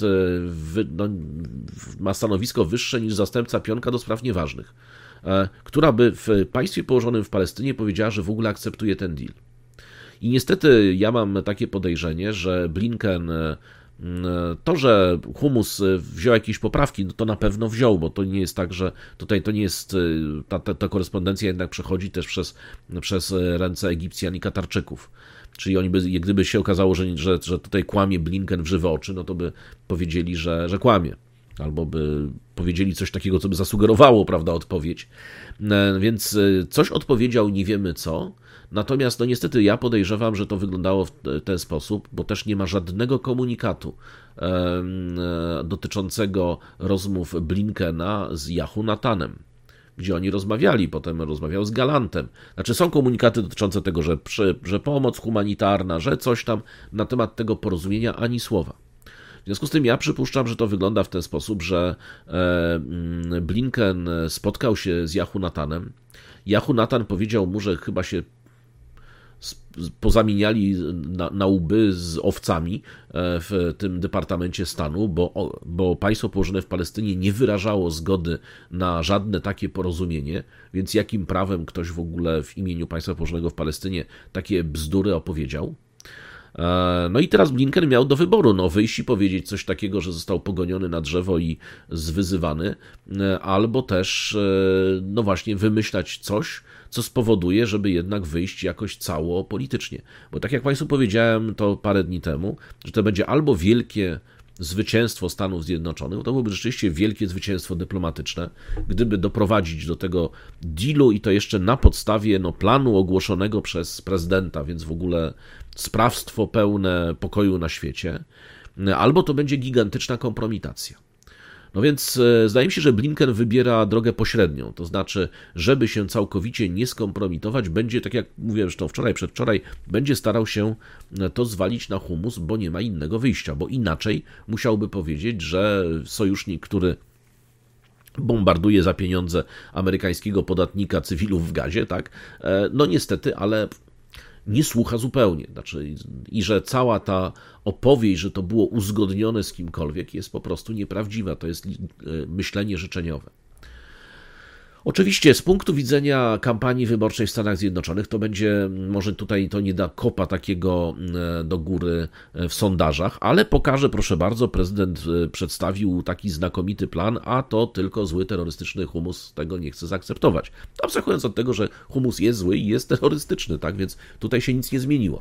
ma stanowisko wyższe niż zastępca Pionka do spraw nieważnych, która by w państwie położonym w Palestynie powiedziała, że w ogóle akceptuje ten deal. I niestety ja mam takie podejrzenie, że Blinken, to, że Hummus wziął jakieś poprawki, to na pewno wziął, bo to nie jest tak, że tutaj to nie jest, ta korespondencja jednak przechodzi też przez ręce Egipcjan i Katarczyków. Czyli oni gdyby się okazało, że tutaj kłamie Blinken w żywe oczy, no to by powiedzieli, że kłamie. Albo by powiedzieli coś takiego, co by zasugerowało, odpowiedź. Więc coś odpowiedział, nie wiemy co. Natomiast niestety ja podejrzewam, że to wyglądało w ten sposób, bo też nie ma żadnego komunikatu dotyczącego rozmów Blinkena z Yahoo Natanem, gdzie oni rozmawiali, potem rozmawiał z Gallantem. Są komunikaty dotyczące tego, że pomoc humanitarna, że coś tam, na temat tego porozumienia ani słowa. W związku z tym ja przypuszczam, że to wygląda w ten sposób, że Blinken spotkał się z Yahoo Natanem. Yahoo Natan powiedział mu, że chyba się pozamieniali na łby z owcami w tym Departamencie Stanu, bo państwo położone w Palestynie nie wyrażało zgody na żadne takie porozumienie, więc jakim prawem ktoś w ogóle w imieniu państwa położonego w Palestynie takie bzdury opowiedział? No i teraz Blinken miał do wyboru, wyjść i powiedzieć coś takiego, że został pogoniony na drzewo i zwyzywany, albo też, właśnie wymyślać coś, co spowoduje, żeby jednak wyjść jakoś cało politycznie. Bo tak jak Państwu powiedziałem to parę dni temu, że to będzie albo wielkie zwycięstwo Stanów Zjednoczonych, to byłoby rzeczywiście wielkie zwycięstwo dyplomatyczne, gdyby doprowadzić do tego dealu i to jeszcze na podstawie planu ogłoszonego przez prezydenta, więc w ogóle sprawstwo pełne pokoju na świecie, albo to będzie gigantyczna kompromitacja. No więc zdaje mi się, że Blinken wybiera drogę pośrednią, to znaczy, żeby się całkowicie nie skompromitować, będzie, tak jak mówiłem zresztą wczoraj, przedwczoraj, będzie starał się to zwalić na humus, bo nie ma innego wyjścia, bo inaczej musiałby powiedzieć, że sojusznik, który bombarduje za pieniądze amerykańskiego podatnika cywilów w gazie, tak, no niestety, ale nie słucha zupełnie. Znaczy, i że cała ta opowieść, że to było uzgodnione z kimkolwiek, jest po prostu nieprawdziwa. To jest myślenie życzeniowe. Oczywiście z punktu widzenia kampanii wyborczej w Stanach Zjednoczonych to będzie, może tutaj to nie da kopa takiego do góry w sondażach, ale pokaże, proszę bardzo, prezydent przedstawił taki znakomity plan, a to tylko zły terrorystyczny humus tego nie chce zaakceptować. Abstrahując od tego, że humus jest zły i jest terrorystyczny, tak więc tutaj się nic nie zmieniło.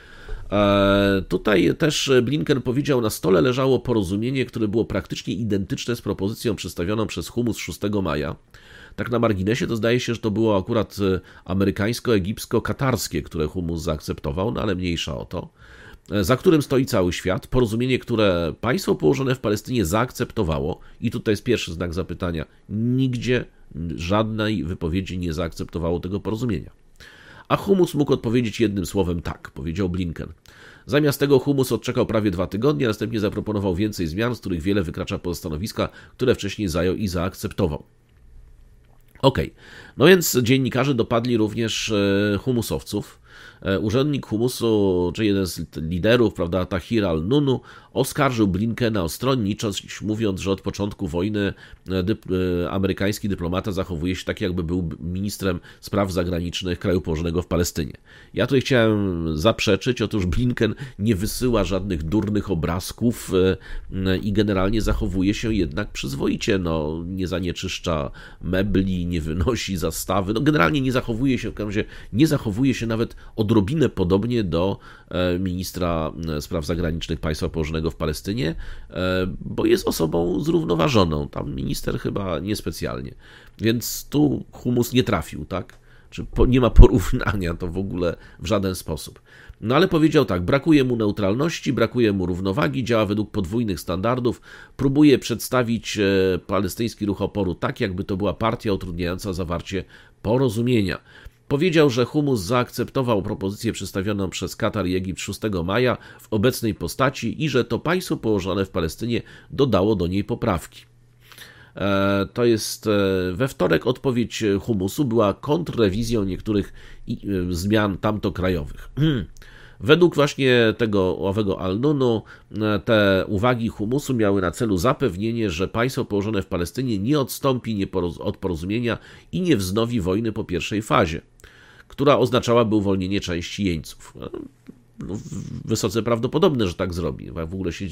Tutaj też Blinken powiedział, na stole leżało porozumienie, które było praktycznie identyczne z propozycją przedstawioną przez humus 6 maja. Tak na marginesie to zdaje się, że to było akurat amerykańsko-egipsko-katarskie, które humus zaakceptował, no ale mniejsza o to, za którym stoi cały świat. Porozumienie, które państwo położone w Palestynie zaakceptowało i tutaj jest pierwszy znak zapytania, nigdzie żadnej wypowiedzi nie zaakceptowało tego porozumienia. A humus mógł odpowiedzieć jednym słowem tak, powiedział Blinken. Zamiast tego humus odczekał prawie 2 tygodnie, a następnie zaproponował więcej zmian, z których wiele wykracza poza stanowiska, które wcześniej zajął i zaakceptował. Okej, no więc dziennikarze dopadli również humusowców. Urzędnik humusu, czy jeden z liderów, prawda, Tahir al-Nunu, oskarżył Blinkena o stronniczość, mówiąc, że od początku wojny amerykański dyplomata zachowuje się tak, jakby był ministrem spraw zagranicznych kraju położonego w Palestynie. Ja tutaj chciałem zaprzeczyć, otóż Blinken nie wysyła żadnych durnych obrazków i generalnie zachowuje się jednak przyzwoicie, no, nie zanieczyszcza mebli, nie wynosi zastawy, no generalnie nie zachowuje się, w każdym razie nie zachowuje się nawet odrobinę podobnie do ministra spraw zagranicznych państwa położonego w Palestynie, bo jest osobą zrównoważoną. Tam minister chyba niespecjalnie. Więc tu humus nie trafił, tak? Czy nie ma porównania to w ogóle w żaden sposób. No ale powiedział tak, brakuje mu neutralności, brakuje mu równowagi, działa według podwójnych standardów, próbuje przedstawić palestyński ruch oporu tak, jakby to była partia utrudniająca zawarcie porozumienia. Powiedział, że humus zaakceptował propozycję przedstawioną przez Katar i Egipt 6 maja w obecnej postaci i że to państwo położone w Palestynie dodało do niej poprawki. To jest we wtorek odpowiedź humusu była kontrrewizją niektórych zmian tamtokrajowych. Według właśnie tego owego Al-Nunu te uwagi humusu miały na celu zapewnienie, że państwo położone w Palestynie nie odstąpi od porozumienia i nie wznowi wojny po pierwszej fazie, która oznaczałaby uwolnienie części jeńców. No, wysoce prawdopodobne, że tak zrobi. Ja w ogóle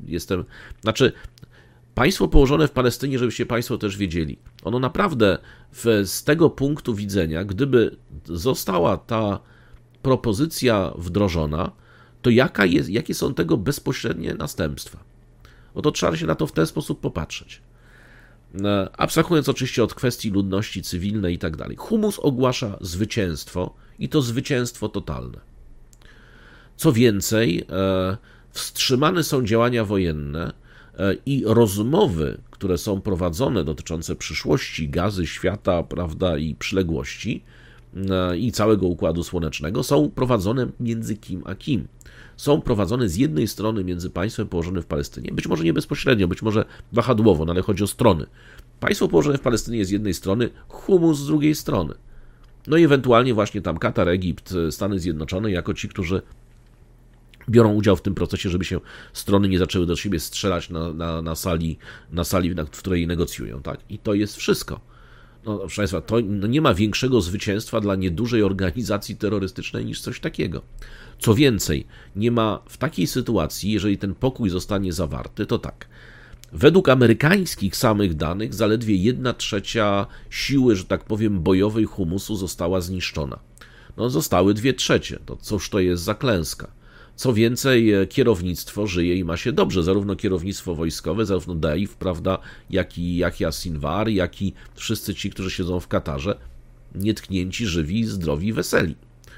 państwo położone w Palestynie, żebyście państwo też wiedzieli, ono naprawdę z tego punktu widzenia, gdyby została ta propozycja wdrożona, to jakie są tego bezpośrednie następstwa? No to trzeba się na to w ten sposób popatrzeć. Abstrahując oczywiście od kwestii ludności cywilnej i tak dalej. Humus ogłasza zwycięstwo i to zwycięstwo totalne. Co więcej, wstrzymane są działania wojenne i rozmowy, które są prowadzone dotyczące przyszłości gazy, świata, prawda, i przyległości i całego Układu Słonecznego są prowadzone między kim a kim. Są prowadzone z jednej strony między państwem położonym w Palestynie, być może nie bezpośrednio, być może wahadłowo, no ale chodzi o strony. Państwo położone w Palestynie jest z jednej strony, humus z drugiej strony. No i ewentualnie właśnie tam Katar, Egipt, Stany Zjednoczone jako ci, którzy biorą udział w tym procesie, żeby się strony nie zaczęły do siebie strzelać na sali, w której negocjują. Tak? I to jest wszystko. No, proszę Państwa, to nie ma większego zwycięstwa dla niedużej organizacji terrorystycznej niż coś takiego. Co więcej, nie ma w takiej sytuacji, jeżeli ten pokój zostanie zawarty, to tak. Według amerykańskich samych danych zaledwie 1/3 siły, że tak powiem, bojowej humusu została zniszczona. No, zostały 2/3. To cóż to jest za klęska? Co więcej, kierownictwo żyje i ma się dobrze, zarówno kierownictwo wojskowe, zarówno Dave, prawda, jak i Yahya Sinwar, jak i wszyscy ci, którzy siedzą w Katarze, nietknięci, żywi, zdrowi, weseli.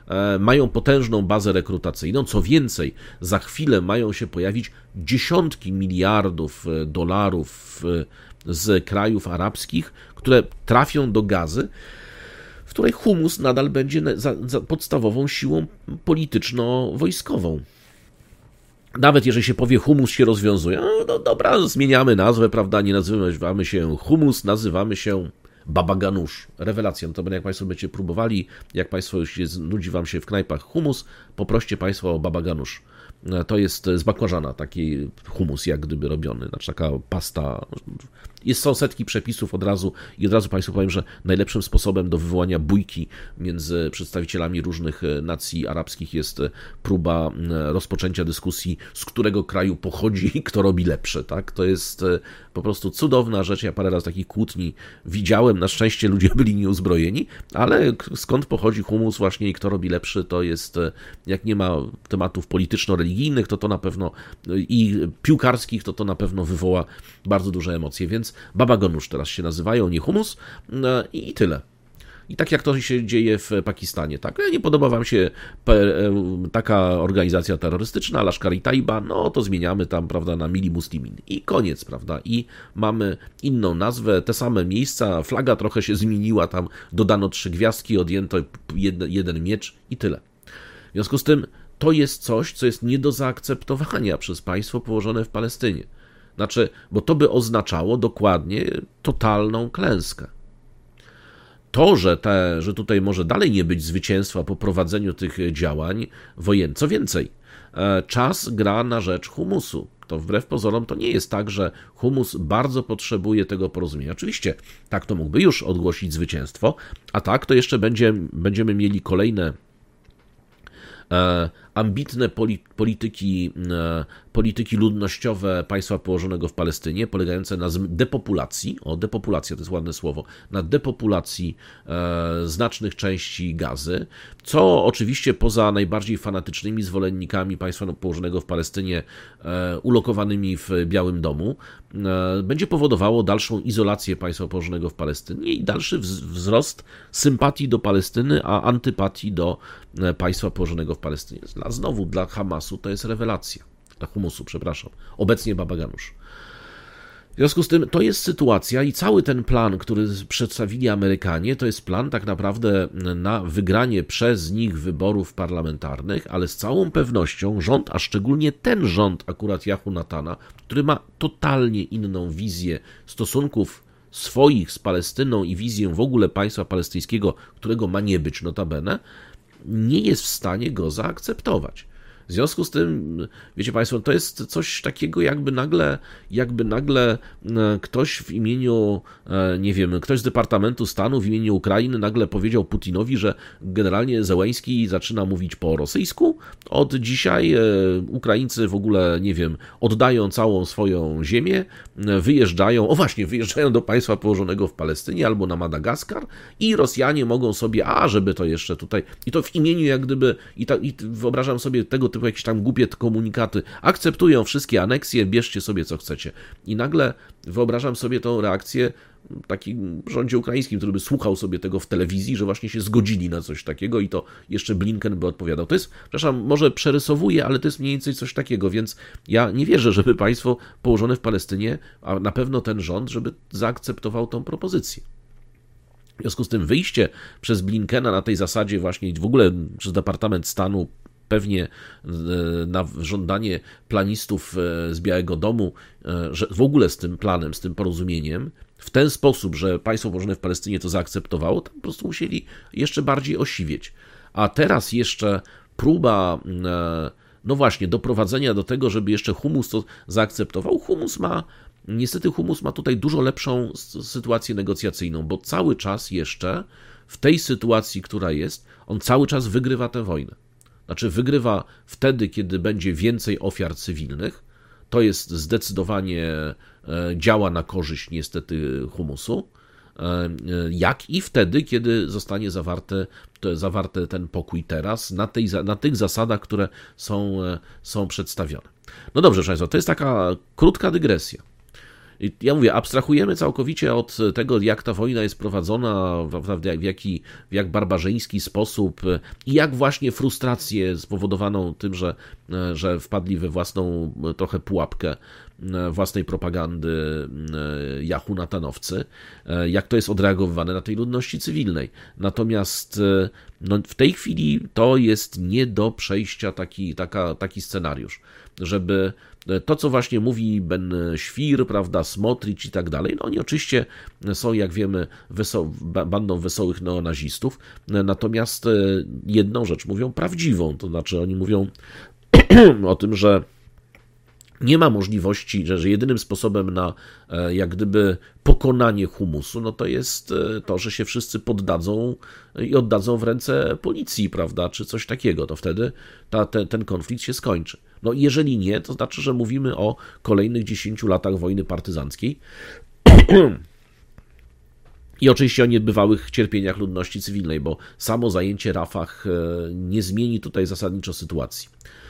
mają potężną bazę rekrutacyjną. Co więcej, za chwilę mają się pojawić dziesiątki miliardów dolarów z krajów arabskich, które trafią do Gazy, w której humus nadal będzie podstawową siłą polityczno-wojskową. Nawet jeżeli się powie, humus się rozwiązuje, no dobra, zmieniamy nazwę, prawda, nie nazywamy się humus, nazywamy się Baba Ganusz. Rewelacja, no to jak Państwo będziecie próbowali, jak Państwo już nudzi Wam się w knajpach humus, poproście Państwo o Baba Ganusz. To jest z bakłażana taki humus, jak gdyby robiony, znaczy taka pasta. Są setki przepisów od razu Państwu powiem, że najlepszym sposobem do wywołania bójki między przedstawicielami różnych nacji arabskich jest próba rozpoczęcia dyskusji, z którego kraju pochodzi i kto robi lepsze. Tak? To jest po prostu cudowna rzecz. Ja parę razy takich kłótni widziałem. Na szczęście ludzie byli nieuzbrojeni, ale skąd pochodzi humus właśnie i kto robi lepszy, to jest, jak nie ma tematów polityczno-religijnych, to na pewno i piłkarskich, to na pewno wywoła bardzo duże emocje, więc Baba Ganusz teraz się nazywają, nie humus i tyle. I tak jak to się dzieje w Pakistanie, tak? Nie podoba Wam się taka organizacja terrorystyczna, Lashkar-i-Taiba, no to zmieniamy tam, prawda, na Mili Muslimin. I koniec, prawda? I mamy inną nazwę, te same miejsca, flaga trochę się zmieniła, tam dodano 3 gwiazdki, odjęto jeden miecz i tyle. W związku z tym to jest coś, co jest nie do zaakceptowania przez państwo położone w Palestynie. Znaczy, bo to by oznaczało dokładnie totalną klęskę. To, że tutaj może dalej nie być zwycięstwa po prowadzeniu tych działań wojennych. Co więcej, czas gra na rzecz humusu. To wbrew pozorom to nie jest tak, że humus bardzo potrzebuje tego porozumienia. Oczywiście tak to mógłby już ogłosić zwycięstwo, a tak to jeszcze będziemy mieli kolejne ambitne polityki ludnościowe państwa położonego w Palestynie, polegające na depopulacji, depopulacja to jest ładne słowo, na depopulacji znacznych części Gazy, co oczywiście poza najbardziej fanatycznymi zwolennikami państwa położonego w Palestynie, ulokowanymi w Białym Domu, będzie powodowało dalszą izolację państwa położonego w Palestynie i dalszy wzrost sympatii do Palestyny, a antypatii do państwa położonego w Palestynie. Znowu dla Hamasu to jest rewelacja. Dla humusu, przepraszam. Obecnie Baba Ganusz. W związku z tym to jest sytuacja i cały ten plan, który przedstawili Amerykanie, to jest plan tak naprawdę na wygranie przez nich wyborów parlamentarnych, ale z całą pewnością rząd, a szczególnie ten rząd akurat Yahu Natana, który ma totalnie inną wizję stosunków swoich z Palestyną i wizję w ogóle państwa palestyńskiego, którego ma nie być notabene, nie jest w stanie go zaakceptować. W związku z tym, wiecie Państwo, to jest coś takiego, jakby nagle ktoś w imieniu, nie wiem, ktoś z Departamentu Stanu w imieniu Ukrainy nagle powiedział Putinowi, że generalnie Zełenski zaczyna mówić po rosyjsku. Od dzisiaj Ukraińcy w ogóle, nie wiem, oddają całą swoją ziemię, wyjeżdżają do państwa położonego w Palestynie albo na Madagaskar i Rosjanie mogą sobie, żeby to jeszcze tutaj, i to w imieniu jak gdyby, i wyobrażam sobie tego typu jakieś tam głupie komunikaty, akceptują wszystkie aneksje, bierzcie sobie co chcecie. I nagle wyobrażam sobie tą reakcję w takim rządzie ukraińskim, który by słuchał sobie tego w telewizji, że właśnie się zgodzili na coś takiego i to jeszcze Blinken by odpowiadał. To jest, przepraszam, może przerysowuję, ale to jest mniej więcej coś takiego, więc ja nie wierzę, żeby państwo położone w Palestynie, a na pewno ten rząd, żeby zaakceptował tą propozycję. W związku z tym wyjście przez Blinkena na tej zasadzie właśnie w ogóle przez Departament Stanu, pewnie na żądanie planistów z Białego Domu, że w ogóle z tym planem, z tym porozumieniem, w ten sposób, że państwo położone w Palestynie to zaakceptowało, to po prostu musieli jeszcze bardziej osiwieć. A teraz jeszcze próba, no właśnie, doprowadzenia do tego, żeby jeszcze humus to zaakceptował. Niestety humus ma tutaj dużo lepszą sytuację negocjacyjną, bo cały czas jeszcze w tej sytuacji, która jest, on cały czas wygrywa tę wojnę. Znaczy wygrywa wtedy, kiedy będzie więcej ofiar cywilnych. To jest zdecydowanie działa na korzyść niestety humusu. Jak i wtedy, kiedy zostanie zawarte ten pokój teraz na tych zasadach, które są przedstawione. No dobrze, proszę Państwa, to jest taka krótka dygresja. Ja mówię, abstrahujemy całkowicie od tego, jak ta wojna jest prowadzona, w jak barbarzyński sposób i jak właśnie frustrację spowodowaną tym, że wpadli we własną trochę pułapkę własnej propagandy Yahoo-natanowcy, jak to jest odreagowywane na tej ludności cywilnej. Natomiast no, w tej chwili to jest nie do przejścia taki scenariusz, żeby to, co właśnie mówi Ben Świr, prawda, Smotrich i tak dalej, no oni oczywiście są, jak wiemy, bandą wesołych neonazistów, natomiast jedną rzecz mówią prawdziwą, to znaczy oni mówią o tym, że nie ma możliwości, że jedynym sposobem na jak gdyby pokonanie humusu, no to jest to, że się wszyscy poddadzą i oddadzą w ręce policji, prawda, czy coś takiego, to wtedy ten konflikt się skończy. No jeżeli nie, to znaczy, że mówimy o kolejnych 10 latach wojny partyzanckiej i oczywiście o niebywałych cierpieniach ludności cywilnej, bo samo zajęcie Rafah nie zmieni tutaj zasadniczo sytuacji.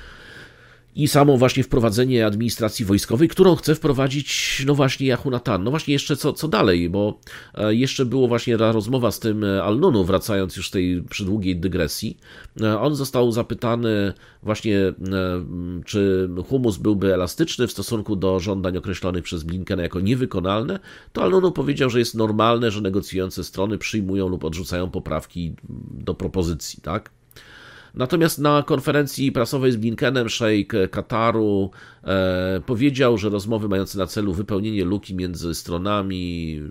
I samo właśnie wprowadzenie administracji wojskowej, którą chce wprowadzić, no właśnie Yahoo-Natan. No właśnie jeszcze co dalej, bo jeszcze było właśnie ta rozmowa z tym Al-Nunu, wracając już z tej przydługiej dygresji. On został zapytany właśnie, czy humus byłby elastyczny w stosunku do żądań określonych przez Blinkena jako niewykonalne. To Al-Nunu powiedział, że jest normalne, że negocjujące strony przyjmują lub odrzucają poprawki do propozycji, tak? Natomiast na konferencji prasowej z Blinkenem szejk Kataru powiedział, że rozmowy mające na celu wypełnienie luki między stronami,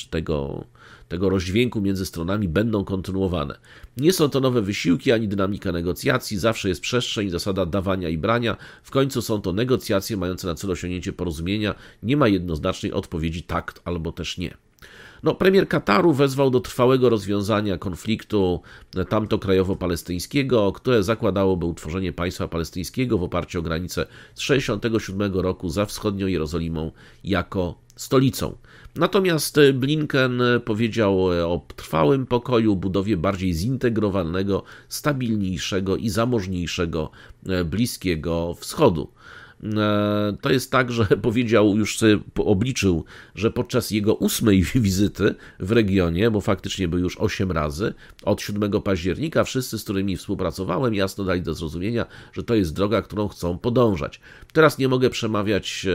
tego rozdźwięku między stronami będą kontynuowane. Nie są to nowe wysiłki ani dynamika negocjacji, zawsze jest przestrzeń, zasada dawania i brania. W końcu są to negocjacje mające na celu osiągnięcie porozumienia. Nie ma jednoznacznej odpowiedzi tak albo też nie. No, premier Kataru wezwał do trwałego rozwiązania konfliktu tamto-krajowo-palestyńskiego, które zakładałoby utworzenie państwa palestyńskiego w oparciu o granicę z 1967 roku za wschodnią Jerozolimą jako stolicą. Natomiast Blinken powiedział o trwałym pokoju, budowie bardziej zintegrowanego, stabilniejszego i zamożniejszego Bliskiego Wschodu. To jest tak, że powiedział, już sobie obliczył, że podczas jego 8. wizyty w regionie, bo faktycznie był już 8 razy, od 7 października, wszyscy, z którymi współpracowałem, jasno dali do zrozumienia, że to jest droga, którą chcą podążać. Teraz nie mogę przemawiać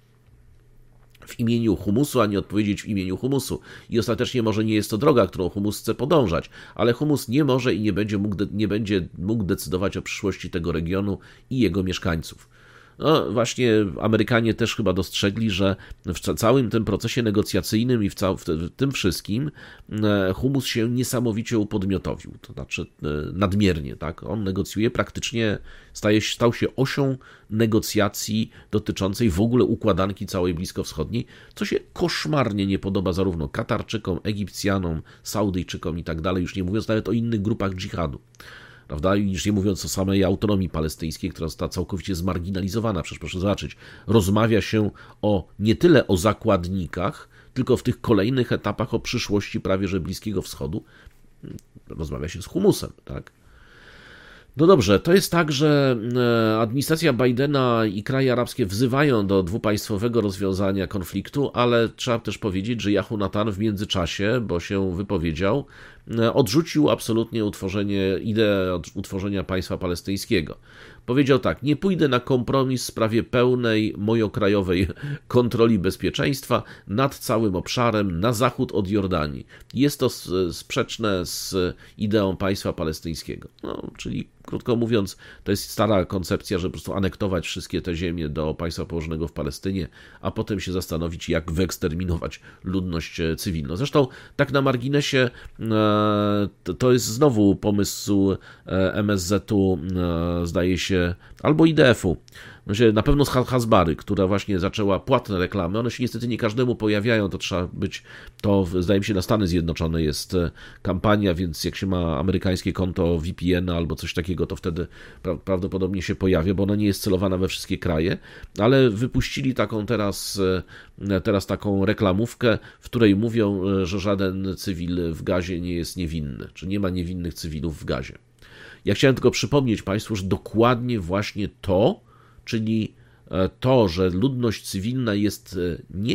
w imieniu humusu, ani odpowiedzieć w imieniu humusu. I ostatecznie może nie jest to droga, którą humus chce podążać, ale humus nie może i nie będzie mógł decydować o przyszłości tego regionu i jego mieszkańców. No właśnie Amerykanie też chyba dostrzegli, że w całym tym procesie negocjacyjnym i w tym wszystkim humus się niesamowicie upodmiotowił, to znaczy nadmiernie, tak? On negocjuje praktycznie, stał się osią negocjacji dotyczącej w ogóle układanki całej bliskowschodniej, co się koszmarnie nie podoba zarówno Katarczykom, Egipcjanom, Saudyjczykom i tak dalej, już nie mówiąc nawet o innych grupach dżihadu. Prawda? Już nie mówiąc o samej autonomii palestyńskiej, która została całkowicie zmarginalizowana. Przecież proszę zobaczyć, rozmawia się nie tyle o zakładnikach, tylko w tych kolejnych etapach o przyszłości prawie że Bliskiego Wschodu. Rozmawia się z humusem, tak? No dobrze, to jest tak, że administracja Bidena i kraje arabskie wzywają do dwupaństwowego rozwiązania konfliktu, ale trzeba też powiedzieć, że Yahoo-Natan w międzyczasie, bo się wypowiedział, odrzucił absolutnie ideę utworzenia państwa palestyńskiego. Powiedział tak: nie pójdę na kompromis w sprawie pełnej mojokrajowej kontroli bezpieczeństwa nad całym obszarem na zachód od Jordanii. Jest to sprzeczne z ideą państwa palestyńskiego. No, czyli krótko mówiąc, to jest stara koncepcja, że po prostu anektować wszystkie te ziemie do państwa położonego w Palestynie, a potem się zastanowić, jak wyeksterminować ludność cywilną. Zresztą tak na marginesie to jest znowu pomysł MSZ-u, zdaje się, albo IDF-u. Na pewno z Hasbary, która właśnie zaczęła płatne reklamy. One się niestety nie każdemu pojawiają, to zdaje mi się na Stany Zjednoczone jest kampania, więc jak się ma amerykańskie konto VPN albo coś takiego, to wtedy prawdopodobnie się pojawia, bo ona nie jest celowana we wszystkie kraje, ale wypuścili taką teraz taką reklamówkę, w której mówią, że żaden cywil w Gazie nie jest niewinny, czy nie ma niewinnych cywilów w Gazie. Ja chciałem tylko przypomnieć Państwu, że dokładnie właśnie to, czyli to, że ludność cywilna jest nie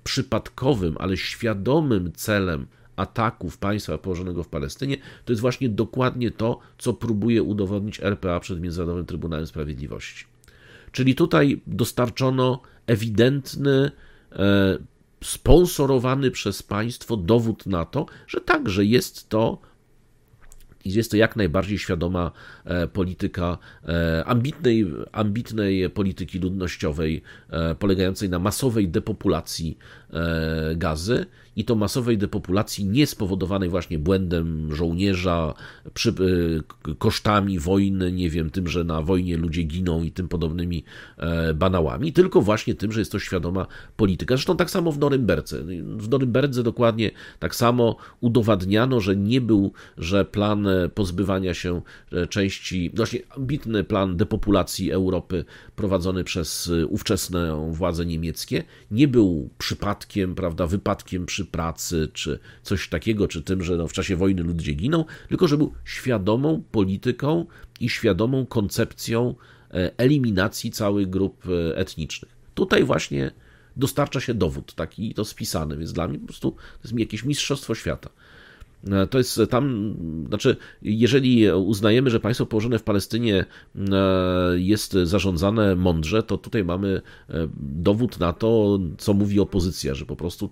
przypadkowym, ale świadomym celem ataków państwa położonego w Palestynie, to jest właśnie dokładnie to, co próbuje udowodnić RPA przed Międzynarodowym Trybunałem Sprawiedliwości. Czyli tutaj dostarczono ewidentny, sponsorowany przez państwo dowód na to, że także jest to jak najbardziej świadoma polityka ambitnej polityki ludnościowej, polegającej na masowej depopulacji Gazy i to masowej depopulacji nie spowodowanej właśnie błędem żołnierza, kosztami wojny, nie wiem, tym, że na wojnie ludzie giną i tym podobnymi banałami, tylko właśnie tym, że jest to świadoma polityka. Zresztą tak samo w Norymberdze. W Norymberdze dokładnie tak samo udowadniano, że plan pozbywania się części, właśnie ambitny plan depopulacji Europy prowadzony przez ówczesne władze niemieckie nie był przypadkiem, prawda, wypadkiem przy pracy, czy coś takiego, czy tym, że w czasie wojny ludzie giną, tylko że był świadomą polityką i świadomą koncepcją eliminacji całych grup etnicznych. Tutaj właśnie dostarcza się dowód taki, to spisany, więc dla mnie po prostu to jest jakieś mistrzostwo świata. To jest tam, znaczy, jeżeli uznajemy, że państwo położone w Palestynie jest zarządzane mądrze, to tutaj mamy dowód na to, co mówi opozycja, że po prostu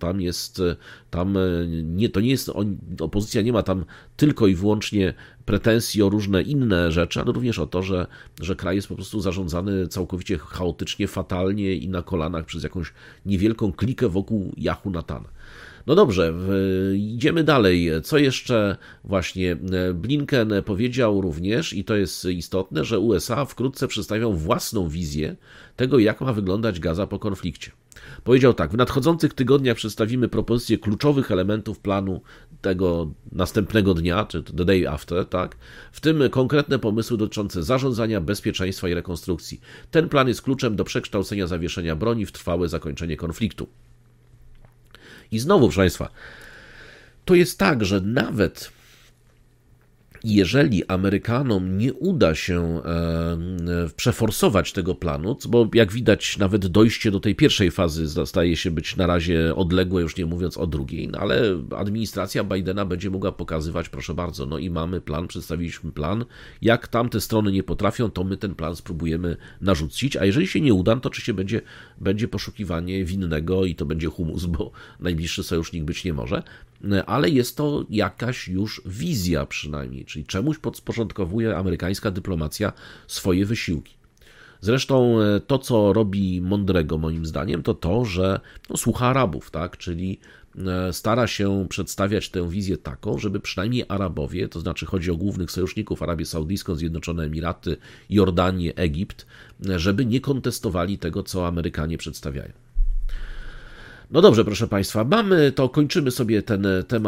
opozycja nie ma tam tylko i wyłącznie pretensji o różne inne rzeczy, ale również o to, że kraj jest po prostu zarządzany całkowicie chaotycznie, fatalnie i na kolanach przez jakąś niewielką klikę wokół Jahu Natana. No dobrze, idziemy dalej. Co jeszcze właśnie Blinken powiedział również, i to jest istotne, że USA wkrótce przedstawią własną wizję tego, jak ma wyglądać Gaza po konflikcie. Powiedział tak: w nadchodzących tygodniach przedstawimy propozycje kluczowych elementów planu tego następnego dnia, czy the day after, tak? W tym konkretne pomysły dotyczące zarządzania, bezpieczeństwa i rekonstrukcji. Ten plan jest kluczem do przekształcenia zawieszenia broni w trwałe zakończenie konfliktu. I znowu, proszę Państwa, to jest tak, że nawet jeżeli Amerykanom nie uda się przeforsować tego planu, bo jak widać nawet dojście do tej pierwszej fazy staje się być na razie odległe, już nie mówiąc o drugiej, no ale administracja Bidena będzie mogła pokazywać, proszę bardzo, no i mamy plan, przedstawiliśmy plan, jak tamte strony nie potrafią, to my ten plan spróbujemy narzucić, a jeżeli się nie uda, to oczywiście będzie poszukiwanie winnego i to będzie humus, bo najbliższy sojusznik być nie może, ale jest to jakaś już wizja przynajmniej, czyli czemuś podporządkowuje amerykańska dyplomacja swoje wysiłki. Zresztą to, co robi mądrego moim zdaniem, to, że słucha Arabów, tak? Czyli stara się przedstawiać tę wizję taką, żeby przynajmniej Arabowie, to znaczy chodzi o głównych sojuszników, Arabię Saudyjską, Zjednoczone Emiraty, Jordanię, Egipt, żeby nie kontestowali tego, co Amerykanie przedstawiają. No dobrze, proszę Państwa, kończymy sobie ten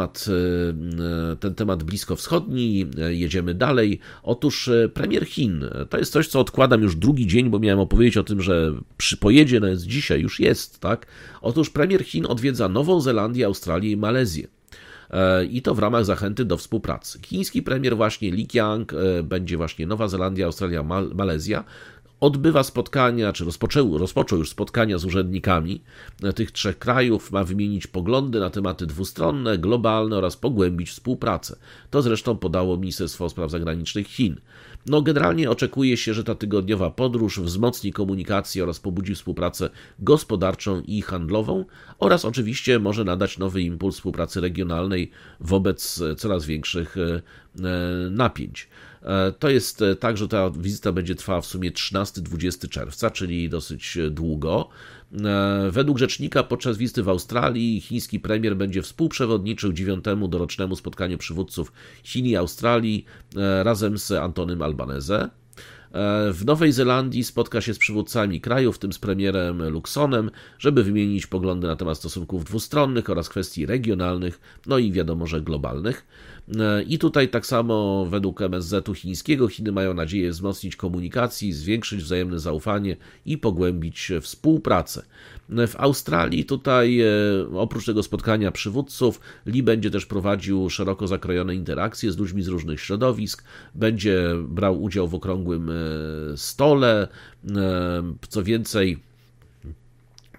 temat bliskowschodni, jedziemy dalej. Otóż premier Chin, to jest coś, co odkładam już drugi dzień, bo miałem opowiedzieć o tym, że pojedzie, no jest dzisiaj, już jest, tak? Otóż premier Chin odwiedza Nową Zelandię, Australię i Malezję. I to w ramach zachęty do współpracy. Chiński premier właśnie Li Qiang, będzie właśnie Nowa Zelandia, Australia, Malezja, odbywa spotkania, czy rozpoczął już spotkania z urzędnikami tych trzech krajów, ma wymienić poglądy na tematy dwustronne, globalne oraz pogłębić współpracę. To zresztą podało Ministerstwo Spraw Zagranicznych Chin. No generalnie oczekuje się, że ta tygodniowa podróż wzmocni komunikację oraz pobudzi współpracę gospodarczą i handlową oraz oczywiście może nadać nowy impuls współpracy regionalnej wobec coraz większych napięć. To jest tak, że ta wizyta będzie trwała w sumie 13-20 czerwca, czyli dosyć długo. Według rzecznika podczas wizyty w Australii chiński premier będzie współprzewodniczył 9. dorocznemu spotkaniu przywódców Chin i Australii razem z Antonym Albanese. W Nowej Zelandii spotka się z przywódcami krajów, w tym z premierem Luxonem, żeby wymienić poglądy na temat stosunków dwustronnych oraz kwestii regionalnych, no i wiadomo, że globalnych. I tutaj tak samo według MSZ-u chińskiego Chiny mają nadzieję wzmocnić komunikację, zwiększyć wzajemne zaufanie i pogłębić współpracę. W Australii tutaj oprócz tego spotkania przywódców Li będzie też prowadził szeroko zakrojone interakcje z ludźmi z różnych środowisk, będzie brał udział w okrągłym stole, co więcej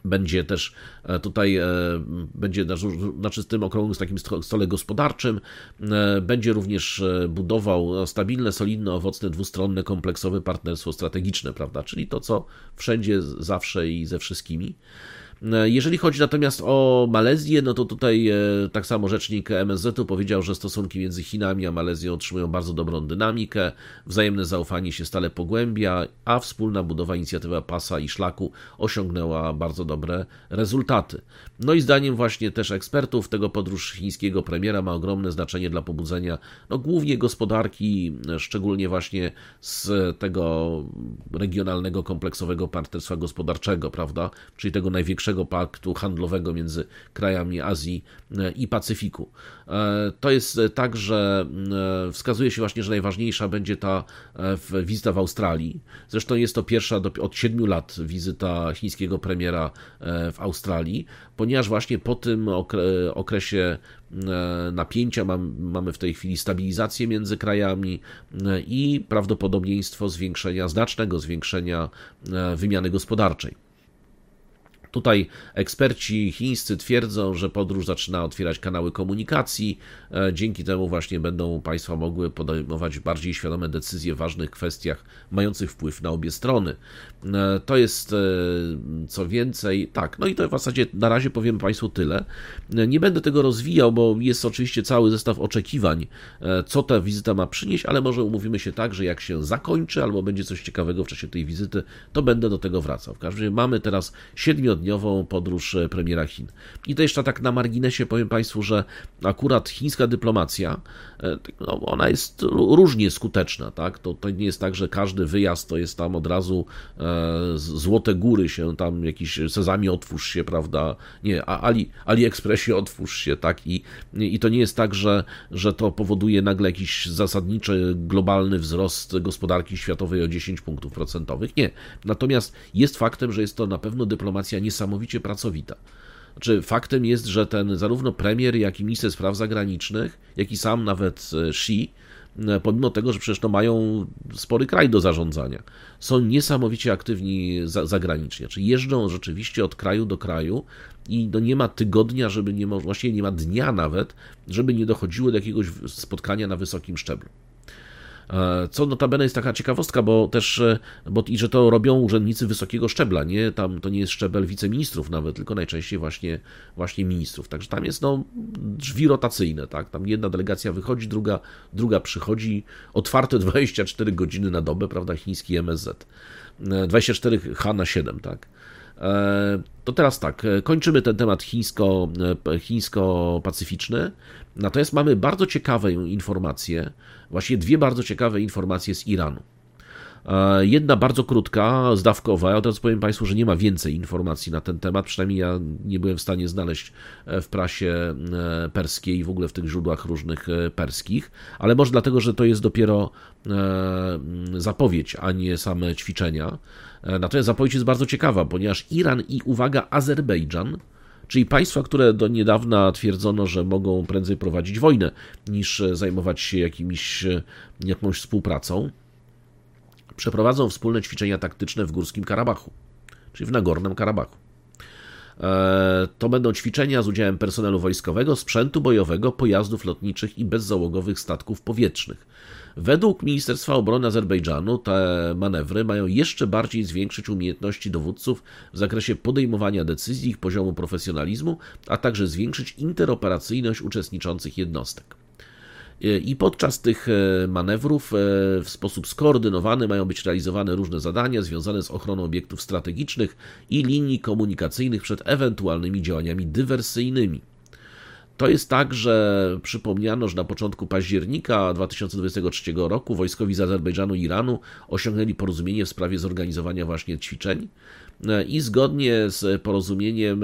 Będzie też tutaj, będzie na czystym okrągłym takim stole gospodarczym, będzie również budował stabilne, solidne, owocne, dwustronne, kompleksowe partnerstwo strategiczne, prawda? Czyli to, co wszędzie, zawsze i ze wszystkimi. Jeżeli chodzi natomiast o Malezję, no to tutaj tak samo rzecznik MSZ-u powiedział, że stosunki między Chinami a Malezją otrzymują bardzo dobrą dynamikę, wzajemne zaufanie się stale pogłębia, a wspólna budowa inicjatywa pasa i szlaku osiągnęła bardzo dobre rezultaty. No i zdaniem właśnie też ekspertów tego podróż chińskiego premiera ma ogromne znaczenie dla pobudzenia głównie gospodarki, szczególnie właśnie z tego regionalnego, kompleksowego partnerstwa gospodarczego, prawda, czyli tego największego paktu handlowego między krajami Azji i Pacyfiku. To jest tak, że wskazuje się właśnie, że najważniejsza będzie ta wizyta w Australii. Zresztą jest to pierwsza od 7 lat wizyta chińskiego premiera w Australii, ponieważ właśnie po tym okresie napięcia mamy w tej chwili stabilizację między krajami i prawdopodobieństwo znacznego zwiększenia wymiany gospodarczej. Tutaj eksperci chińscy twierdzą, że podróż zaczyna otwierać kanały komunikacji, dzięki temu właśnie będą państwa mogły podejmować bardziej świadome decyzje w ważnych kwestiach mających wpływ na obie strony. To jest co więcej, tak, no i to w zasadzie na razie powiem Państwu tyle. Nie będę tego rozwijał, bo jest oczywiście cały zestaw oczekiwań, co ta wizyta ma przynieść, ale może umówimy się tak, że jak się zakończy albo będzie coś ciekawego w czasie tej wizyty, to będę do tego wracał. W każdym razie mamy teraz 7-dniową podróż premiera Chin. I to jeszcze tak na marginesie powiem Państwu, że akurat chińska dyplomacja, ona jest różnie skuteczna, tak? To nie jest tak, że każdy wyjazd to jest tam od razu złote góry się, tam jakiś Sezamie otwórz się, prawda? Nie, AliExpressie otwórz się, tak? I to nie jest tak, że to powoduje nagle jakiś zasadniczy, globalny wzrost gospodarki światowej o 10 punktów procentowych. Nie. Natomiast jest faktem, że jest to na pewno dyplomacja niesamowicie pracowita. Znaczy, faktem jest, że ten zarówno premier, jak i minister spraw zagranicznych, jak i sam nawet Xi, pomimo tego, że przecież mają spory kraj do zarządzania, są niesamowicie aktywni zagranicznie. Znaczy, jeżdżą rzeczywiście od kraju do kraju i nie ma tygodnia, właściwie nie ma dnia nawet, żeby nie dochodziło do jakiegoś spotkania na wysokim szczeblu. Co notabene jest taka ciekawostka, i że to robią urzędnicy wysokiego szczebla, nie? Tam to nie jest szczebel wiceministrów nawet, tylko najczęściej właśnie ministrów. Także tam jest drzwi rotacyjne, tak? Tam jedna delegacja wychodzi, druga przychodzi, otwarte 24 godziny na dobę, prawda? Chiński MSZ. 24H/7, tak? To teraz tak, kończymy ten temat chińsko-pacyficzny, natomiast mamy bardzo ciekawe informacje, właściwie dwie bardzo ciekawe informacje z Iranu. Jedna bardzo krótka, zdawkowa, ja od razu powiem Państwu, że nie ma więcej informacji na ten temat, przynajmniej ja nie byłem w stanie znaleźć w prasie perskiej i w ogóle w tych źródłach różnych perskich, ale może dlatego, że to jest dopiero zapowiedź, a nie same ćwiczenia. Natomiast zapowiedź jest bardzo ciekawa, ponieważ Iran i, uwaga, Azerbejdżan, czyli państwa, które do niedawna twierdzono, że mogą prędzej prowadzić wojnę, niż zajmować się jakąś współpracą, przeprowadzą wspólne ćwiczenia taktyczne w Górskim Karabachu, czyli w Nagornym Karabachu. To będą ćwiczenia z udziałem personelu wojskowego, sprzętu bojowego, pojazdów lotniczych i bezzałogowych statków powietrznych. Według Ministerstwa Obrony Azerbejdżanu te manewry mają jeszcze bardziej zwiększyć umiejętności dowódców w zakresie podejmowania decyzji, ich poziomu profesjonalizmu, a także zwiększyć interoperacyjność uczestniczących jednostek. I podczas tych manewrów w sposób skoordynowany mają być realizowane różne zadania związane z ochroną obiektów strategicznych i linii komunikacyjnych przed ewentualnymi działaniami dywersyjnymi. To jest tak, że przypomniano, że na początku października 2023 roku wojskowi z Azerbejdżanu i Iranu osiągnęli porozumienie w sprawie zorganizowania właśnie ćwiczeń i zgodnie z porozumieniem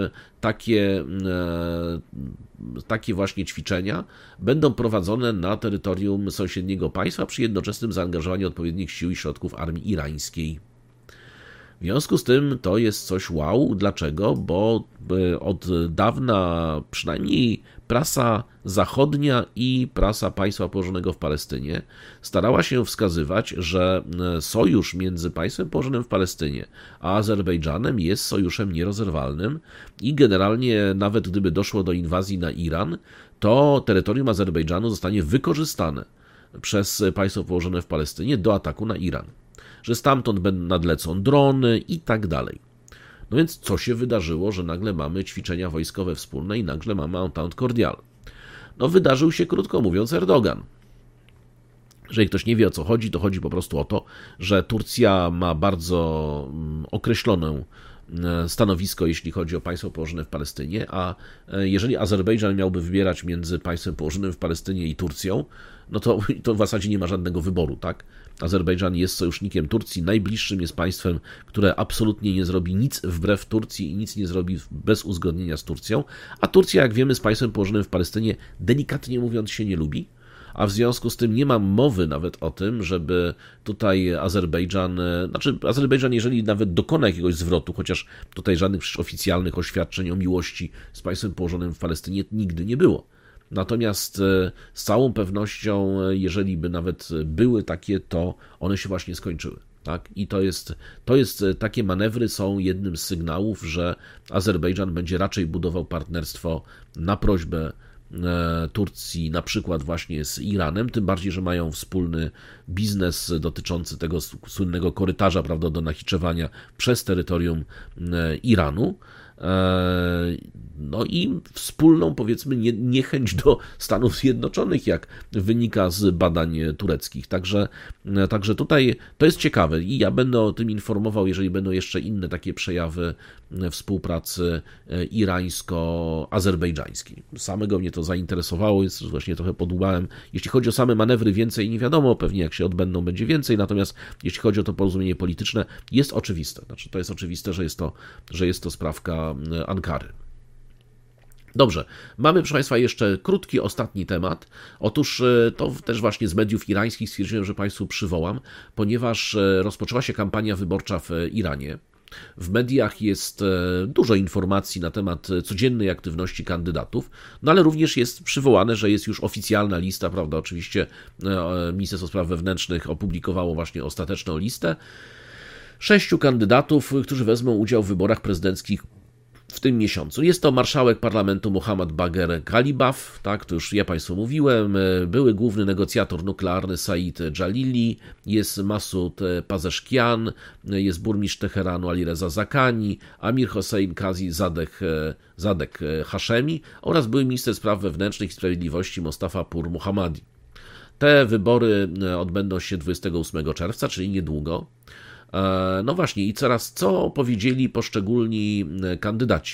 takie właśnie ćwiczenia będą prowadzone na terytorium sąsiedniego państwa przy jednoczesnym zaangażowaniu odpowiednich sił i środków armii irańskiej. W związku z tym to jest coś wow. Dlaczego? Bo od dawna przynajmniej prasa zachodnia i prasa państwa położonego w Palestynie starała się wskazywać, że sojusz między państwem położonym w Palestynie a Azerbejdżanem jest sojuszem nierozerwalnym i generalnie nawet gdyby doszło do inwazji na Iran, to terytorium Azerbejdżanu zostanie wykorzystane przez państwo położone w Palestynie do ataku na Iran. Że stamtąd nadlecą drony i tak dalej. No więc co się wydarzyło, że nagle mamy ćwiczenia wojskowe wspólne i nagle mamy Entente Cordiale? No wydarzył się, krótko mówiąc, Erdogan. Jeżeli ktoś nie wie, o co chodzi, to chodzi po prostu o to, że Turcja ma bardzo określone stanowisko, jeśli chodzi o państwo położone w Palestynie, a jeżeli Azerbejdżan miałby wybierać między państwem położonym w Palestynie i Turcją, no to w zasadzie nie ma żadnego wyboru, tak? Azerbejdżan jest sojusznikiem Turcji, najbliższym jest państwem, które absolutnie nie zrobi nic wbrew Turcji i nic nie zrobi bez uzgodnienia z Turcją, a Turcja, jak wiemy, z państwem położonym w Palestynie, delikatnie mówiąc, się nie lubi, a w związku z tym nie ma mowy nawet o tym, żeby tutaj Azerbejdżan, jeżeli nawet dokona jakiegoś zwrotu, chociaż tutaj żadnych oficjalnych oświadczeń o miłości z państwem położonym w Palestynie nigdy nie było. Natomiast z całą pewnością, jeżeli by nawet były takie, to one się właśnie skończyły. Tak? I takie manewry są jednym z sygnałów, że Azerbejdżan będzie raczej budował partnerstwo na prośbę Turcji, na przykład właśnie z Iranem, tym bardziej, że mają wspólny biznes dotyczący tego słynnego korytarza, prawda, do nachiczewania przez terytorium Iranu. No i wspólną, powiedzmy, niechęć do Stanów Zjednoczonych, jak wynika z badań tureckich. Także tutaj to jest ciekawe i ja będę o tym informował, jeżeli będą jeszcze inne takie przejawy współpracy irańsko-azerbejdżańskiej. Samego mnie to zainteresowało, jest właśnie trochę podłubałem. Jeśli chodzi o same manewry, więcej nie wiadomo, pewnie jak się odbędą, będzie więcej, natomiast jeśli chodzi o to porozumienie polityczne, jest oczywiste. Znaczy, to jest oczywiste, że jest to sprawka Ankary. Dobrze, mamy, proszę Państwa, jeszcze krótki, ostatni temat. Otóż to też właśnie z mediów irańskich stwierdziłem, że Państwu przywołam, ponieważ rozpoczęła się kampania wyborcza w Iranie. W mediach jest dużo informacji na temat codziennej aktywności kandydatów, no ale również jest przywołane, że jest już oficjalna lista, prawda, oczywiście Ministerstwo Spraw Wewnętrznych opublikowało właśnie ostateczną listę 6 kandydatów, którzy wezmą udział w wyborach prezydenckich w tym miesiącu. Jest to marszałek parlamentu Mohammad Bagher Ghalibaf, tak, to już ja Państwu mówiłem, były główny negocjator nuklearny Said Jalili, jest Masud Pazeszkian, jest burmistrz Teheranu Alireza Zakani, Amir Hossein Kazi Zadek Hashemi oraz były minister spraw wewnętrznych i sprawiedliwości Mostafa Pur Mohammadi. Te wybory odbędą się 28 czerwca, czyli niedługo. No właśnie, i teraz co powiedzieli poszczególni kandydaci?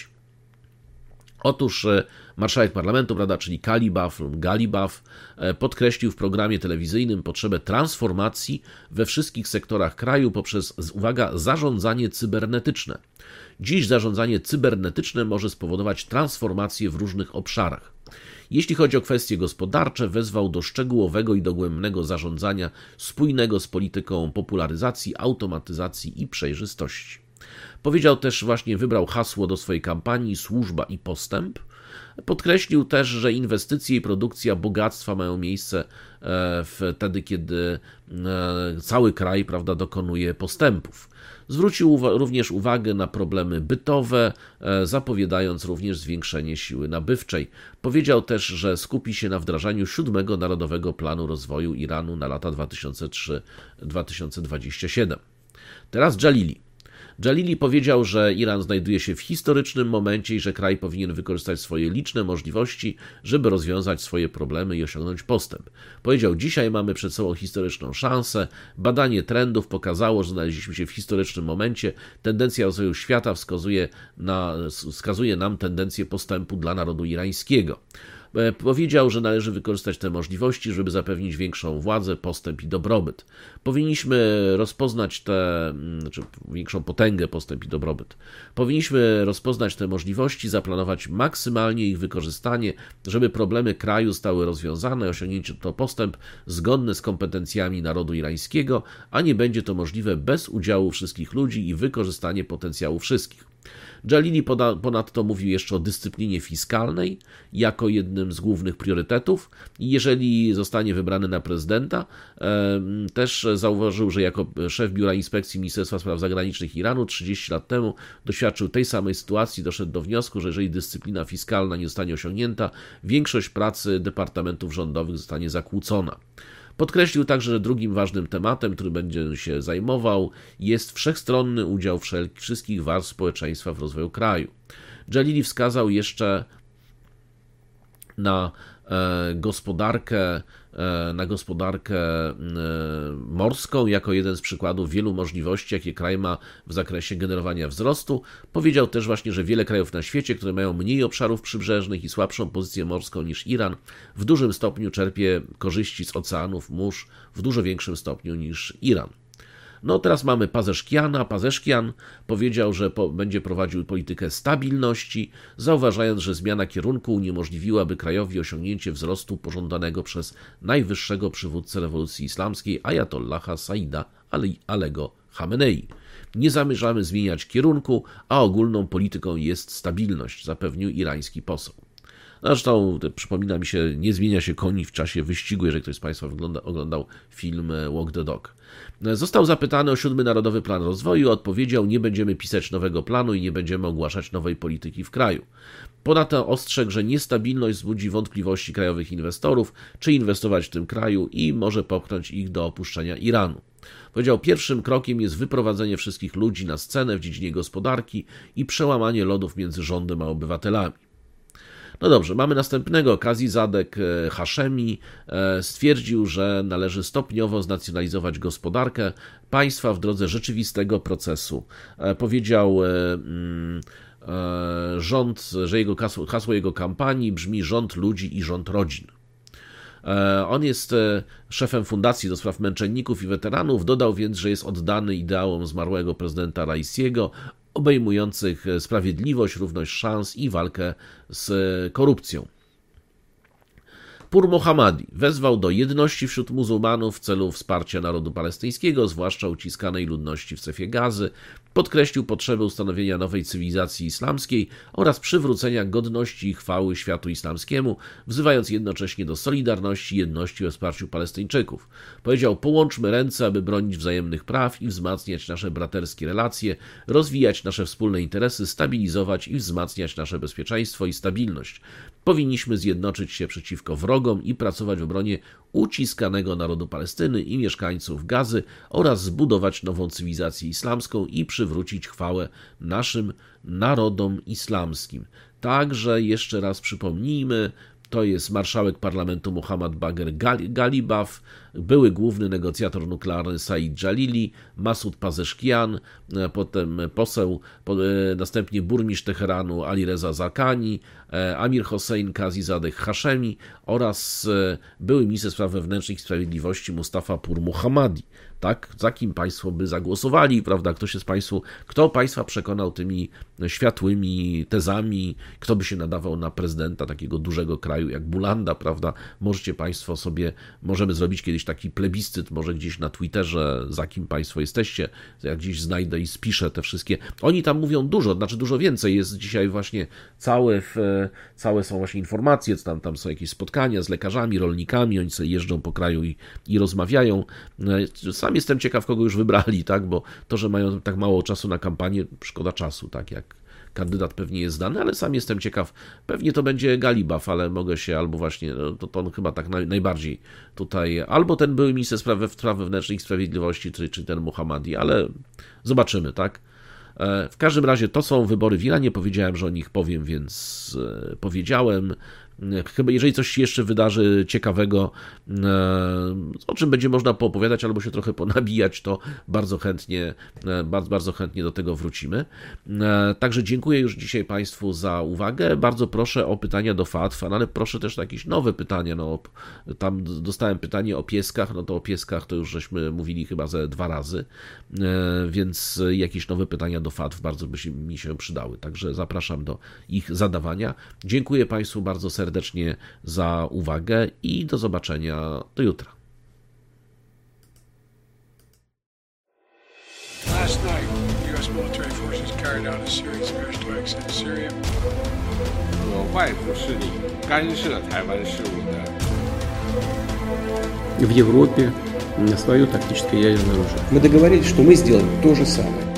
Otóż marszałek parlamentu, prawda, czyli Ghalibaf, podkreślił w programie telewizyjnym potrzebę transformacji we wszystkich sektorach kraju poprzez, uwaga, zarządzanie cybernetyczne. Dziś zarządzanie cybernetyczne może spowodować transformację w różnych obszarach. Jeśli chodzi o kwestie gospodarcze, wezwał do szczegółowego i dogłębnego zarządzania spójnego z polityką popularyzacji, automatyzacji i przejrzystości. Powiedział też, właśnie wybrał hasło do swojej kampanii służba i postęp. Podkreślił też, że inwestycje i produkcja bogactwa mają miejsce wtedy, kiedy cały kraj, prawda, dokonuje postępów. Zwrócił również uwagę na problemy bytowe, zapowiadając również zwiększenie siły nabywczej. Powiedział też, że skupi się na wdrażaniu 7. Narodowego Planu Rozwoju Iranu na lata 2003-2027. Teraz Jalili powiedział, że Iran znajduje się w historycznym momencie i że kraj powinien wykorzystać swoje liczne możliwości, żeby rozwiązać swoje problemy i osiągnąć postęp. Powiedział, dzisiaj mamy przed sobą historyczną szansę, badanie trendów pokazało, że znaleźliśmy się w historycznym momencie, tendencja rozwoju świata wskazuje nam tendencję postępu dla narodu irańskiego. Powiedział, że należy wykorzystać te możliwości, żeby zapewnić większą władzę, postęp i dobrobyt. Powinniśmy rozpoznać większą potęgę, postęp i dobrobyt. Powinniśmy rozpoznać te możliwości, zaplanować maksymalnie ich wykorzystanie, żeby problemy kraju zostały rozwiązane, osiągnięcie to postęp zgodny z kompetencjami narodu irańskiego, a nie będzie to możliwe bez udziału wszystkich ludzi i wykorzystanie potencjału wszystkich. Jalili ponadto mówił jeszcze o dyscyplinie fiskalnej jako jednym z głównych priorytetów i jeżeli zostanie wybrany na prezydenta, też zauważył, że jako szef Biura Inspekcji Ministerstwa Spraw Zagranicznych Iranu 30 lat temu doświadczył tej samej sytuacji, doszedł do wniosku, że jeżeli dyscyplina fiskalna nie zostanie osiągnięta, większość pracy departamentów rządowych zostanie zakłócona. Podkreślił także, że drugim ważnym tematem, który będzie się zajmował, jest wszechstronny udział wszystkich warstw społeczeństwa w rozwoju kraju. Jalili wskazał jeszcze na gospodarkę morską jako jeden z przykładów wielu możliwości, jakie kraj ma w zakresie generowania wzrostu. Powiedział też właśnie, że wiele krajów na świecie, które mają mniej obszarów przybrzeżnych i słabszą pozycję morską niż Iran, w dużym stopniu czerpie korzyści z oceanów, mórz w dużo większym stopniu niż Iran. No teraz mamy Pazeszkiana. Pazeszkian powiedział, że będzie prowadził politykę stabilności, zauważając, że zmiana kierunku uniemożliwiłaby krajowi osiągnięcie wzrostu pożądanego przez najwyższego przywódcę rewolucji islamskiej Ajatollaha Saida Alego Chamenei. Nie zamierzamy zmieniać kierunku, a ogólną polityką jest stabilność, zapewnił irański poseł. Zresztą przypomina mi się, nie zmienia się koni w czasie wyścigu, jeżeli ktoś z Państwa oglądał film Walk the Dog. Został zapytany o 7. Narodowy Plan Rozwoju, odpowiedział: nie będziemy pisać nowego planu i nie będziemy ogłaszać nowej polityki w kraju. Ponadto ostrzegł, że niestabilność wzbudzi wątpliwości krajowych inwestorów, czy inwestować w tym kraju i może popchnąć ich do opuszczenia Iranu. Powiedział: pierwszym krokiem jest wyprowadzenie wszystkich ludzi na scenę w dziedzinie gospodarki i przełamanie lodów między rządem a obywatelami. No dobrze, mamy następnego. Kazizadek Haszemi stwierdził, że należy stopniowo znacjonalizować gospodarkę państwa w drodze rzeczywistego procesu. Powiedział rząd, że hasło jego kampanii brzmi: rząd ludzi i rząd rodzin. On jest szefem Fundacji do Spraw Męczenników i Weteranów. Dodał więc, że jest oddany ideałom zmarłego prezydenta Raisiego, obejmujących sprawiedliwość, równość szans i walkę z korupcją. Pur Mohammadi wezwał do jedności wśród muzułmanów w celu wsparcia narodu palestyńskiego, zwłaszcza uciskanej ludności w strefie Gazy. Podkreślił potrzebę ustanowienia nowej cywilizacji islamskiej oraz przywrócenia godności i chwały światu islamskiemu, wzywając jednocześnie do solidarności, jedności we wsparciu Palestyńczyków. Powiedział: połączmy ręce, aby bronić wzajemnych praw i wzmacniać nasze braterskie relacje, rozwijać nasze wspólne interesy, stabilizować i wzmacniać nasze bezpieczeństwo i stabilność. Powinniśmy zjednoczyć się przeciwko wrogom i pracować w obronie uciskanego narodu Palestyny i mieszkańców Gazy oraz zbudować nową cywilizację islamską i przywrócić chwałę naszym narodom islamskim. Także jeszcze raz przypomnijmy, to jest marszałek parlamentu Mohammad Bagher Ghalibaf, były główny negocjator nuklearny Said Jalili, Masud Pazeszkian, potem poseł, następnie burmistrz Teheranu Ali Reza Zakani, Amir Hossein Kazizadeh Haszemi oraz były minister spraw wewnętrznych i sprawiedliwości Mustafa Pur Mohammadi. Tak, za kim Państwo by zagłosowali, prawda? Kto Państwa przekonał tymi światłymi tezami, kto by się nadawał na prezydenta takiego dużego kraju jak Bulanda, prawda? Możemy zrobić kiedyś taki plebiscyt, może gdzieś na Twitterze, za kim Państwo jesteście, jak gdzieś znajdę i spiszę te wszystkie. Oni tam mówią dużo więcej, jest dzisiaj właśnie całe są właśnie informacje, tam są jakieś spotkania z lekarzami, rolnikami, oni sobie jeżdżą po kraju i rozmawiają. Sam jestem ciekaw, kogo już wybrali, tak, bo to, że mają tak mało czasu na kampanię, szkoda czasu, tak, jak kandydat pewnie jest znany, ale sam jestem ciekaw, pewnie to będzie Ghalibaf, ale mogę się albo właśnie, to on chyba tak najbardziej tutaj, albo ten były minister spraw wewnętrznych i sprawiedliwości, czy ten Mohammadi, ale zobaczymy, tak. W każdym razie to są wybory w Iranie, powiedziałem, że o nich powiem, więc powiedziałem. chyba jeżeli coś się jeszcze wydarzy ciekawego, o czym będzie można poopowiadać albo się trochę ponabijać, to bardzo chętnie do tego wrócimy. Także dziękuję już dzisiaj Państwu za uwagę. Bardzo proszę o pytania do FATF, ale proszę też o jakieś nowe pytania. No, tam dostałem pytanie o pieskach, no to o pieskach to już żeśmy mówili chyba ze 2 razy, więc jakieś nowe pytania do FATF bardzo by mi się przydały. Także zapraszam do ich zadawania. Dziękuję Państwu bardzo serdecznie za uwagę i do zobaczenia do jutra. Last night, U.S. military forces carried out a series of airstrikes in Syria. 有外部势力干涉台湾事务的。 В Европе свое тактическое ядерное оружие. Мы договорились, что мы сделаем то же самое.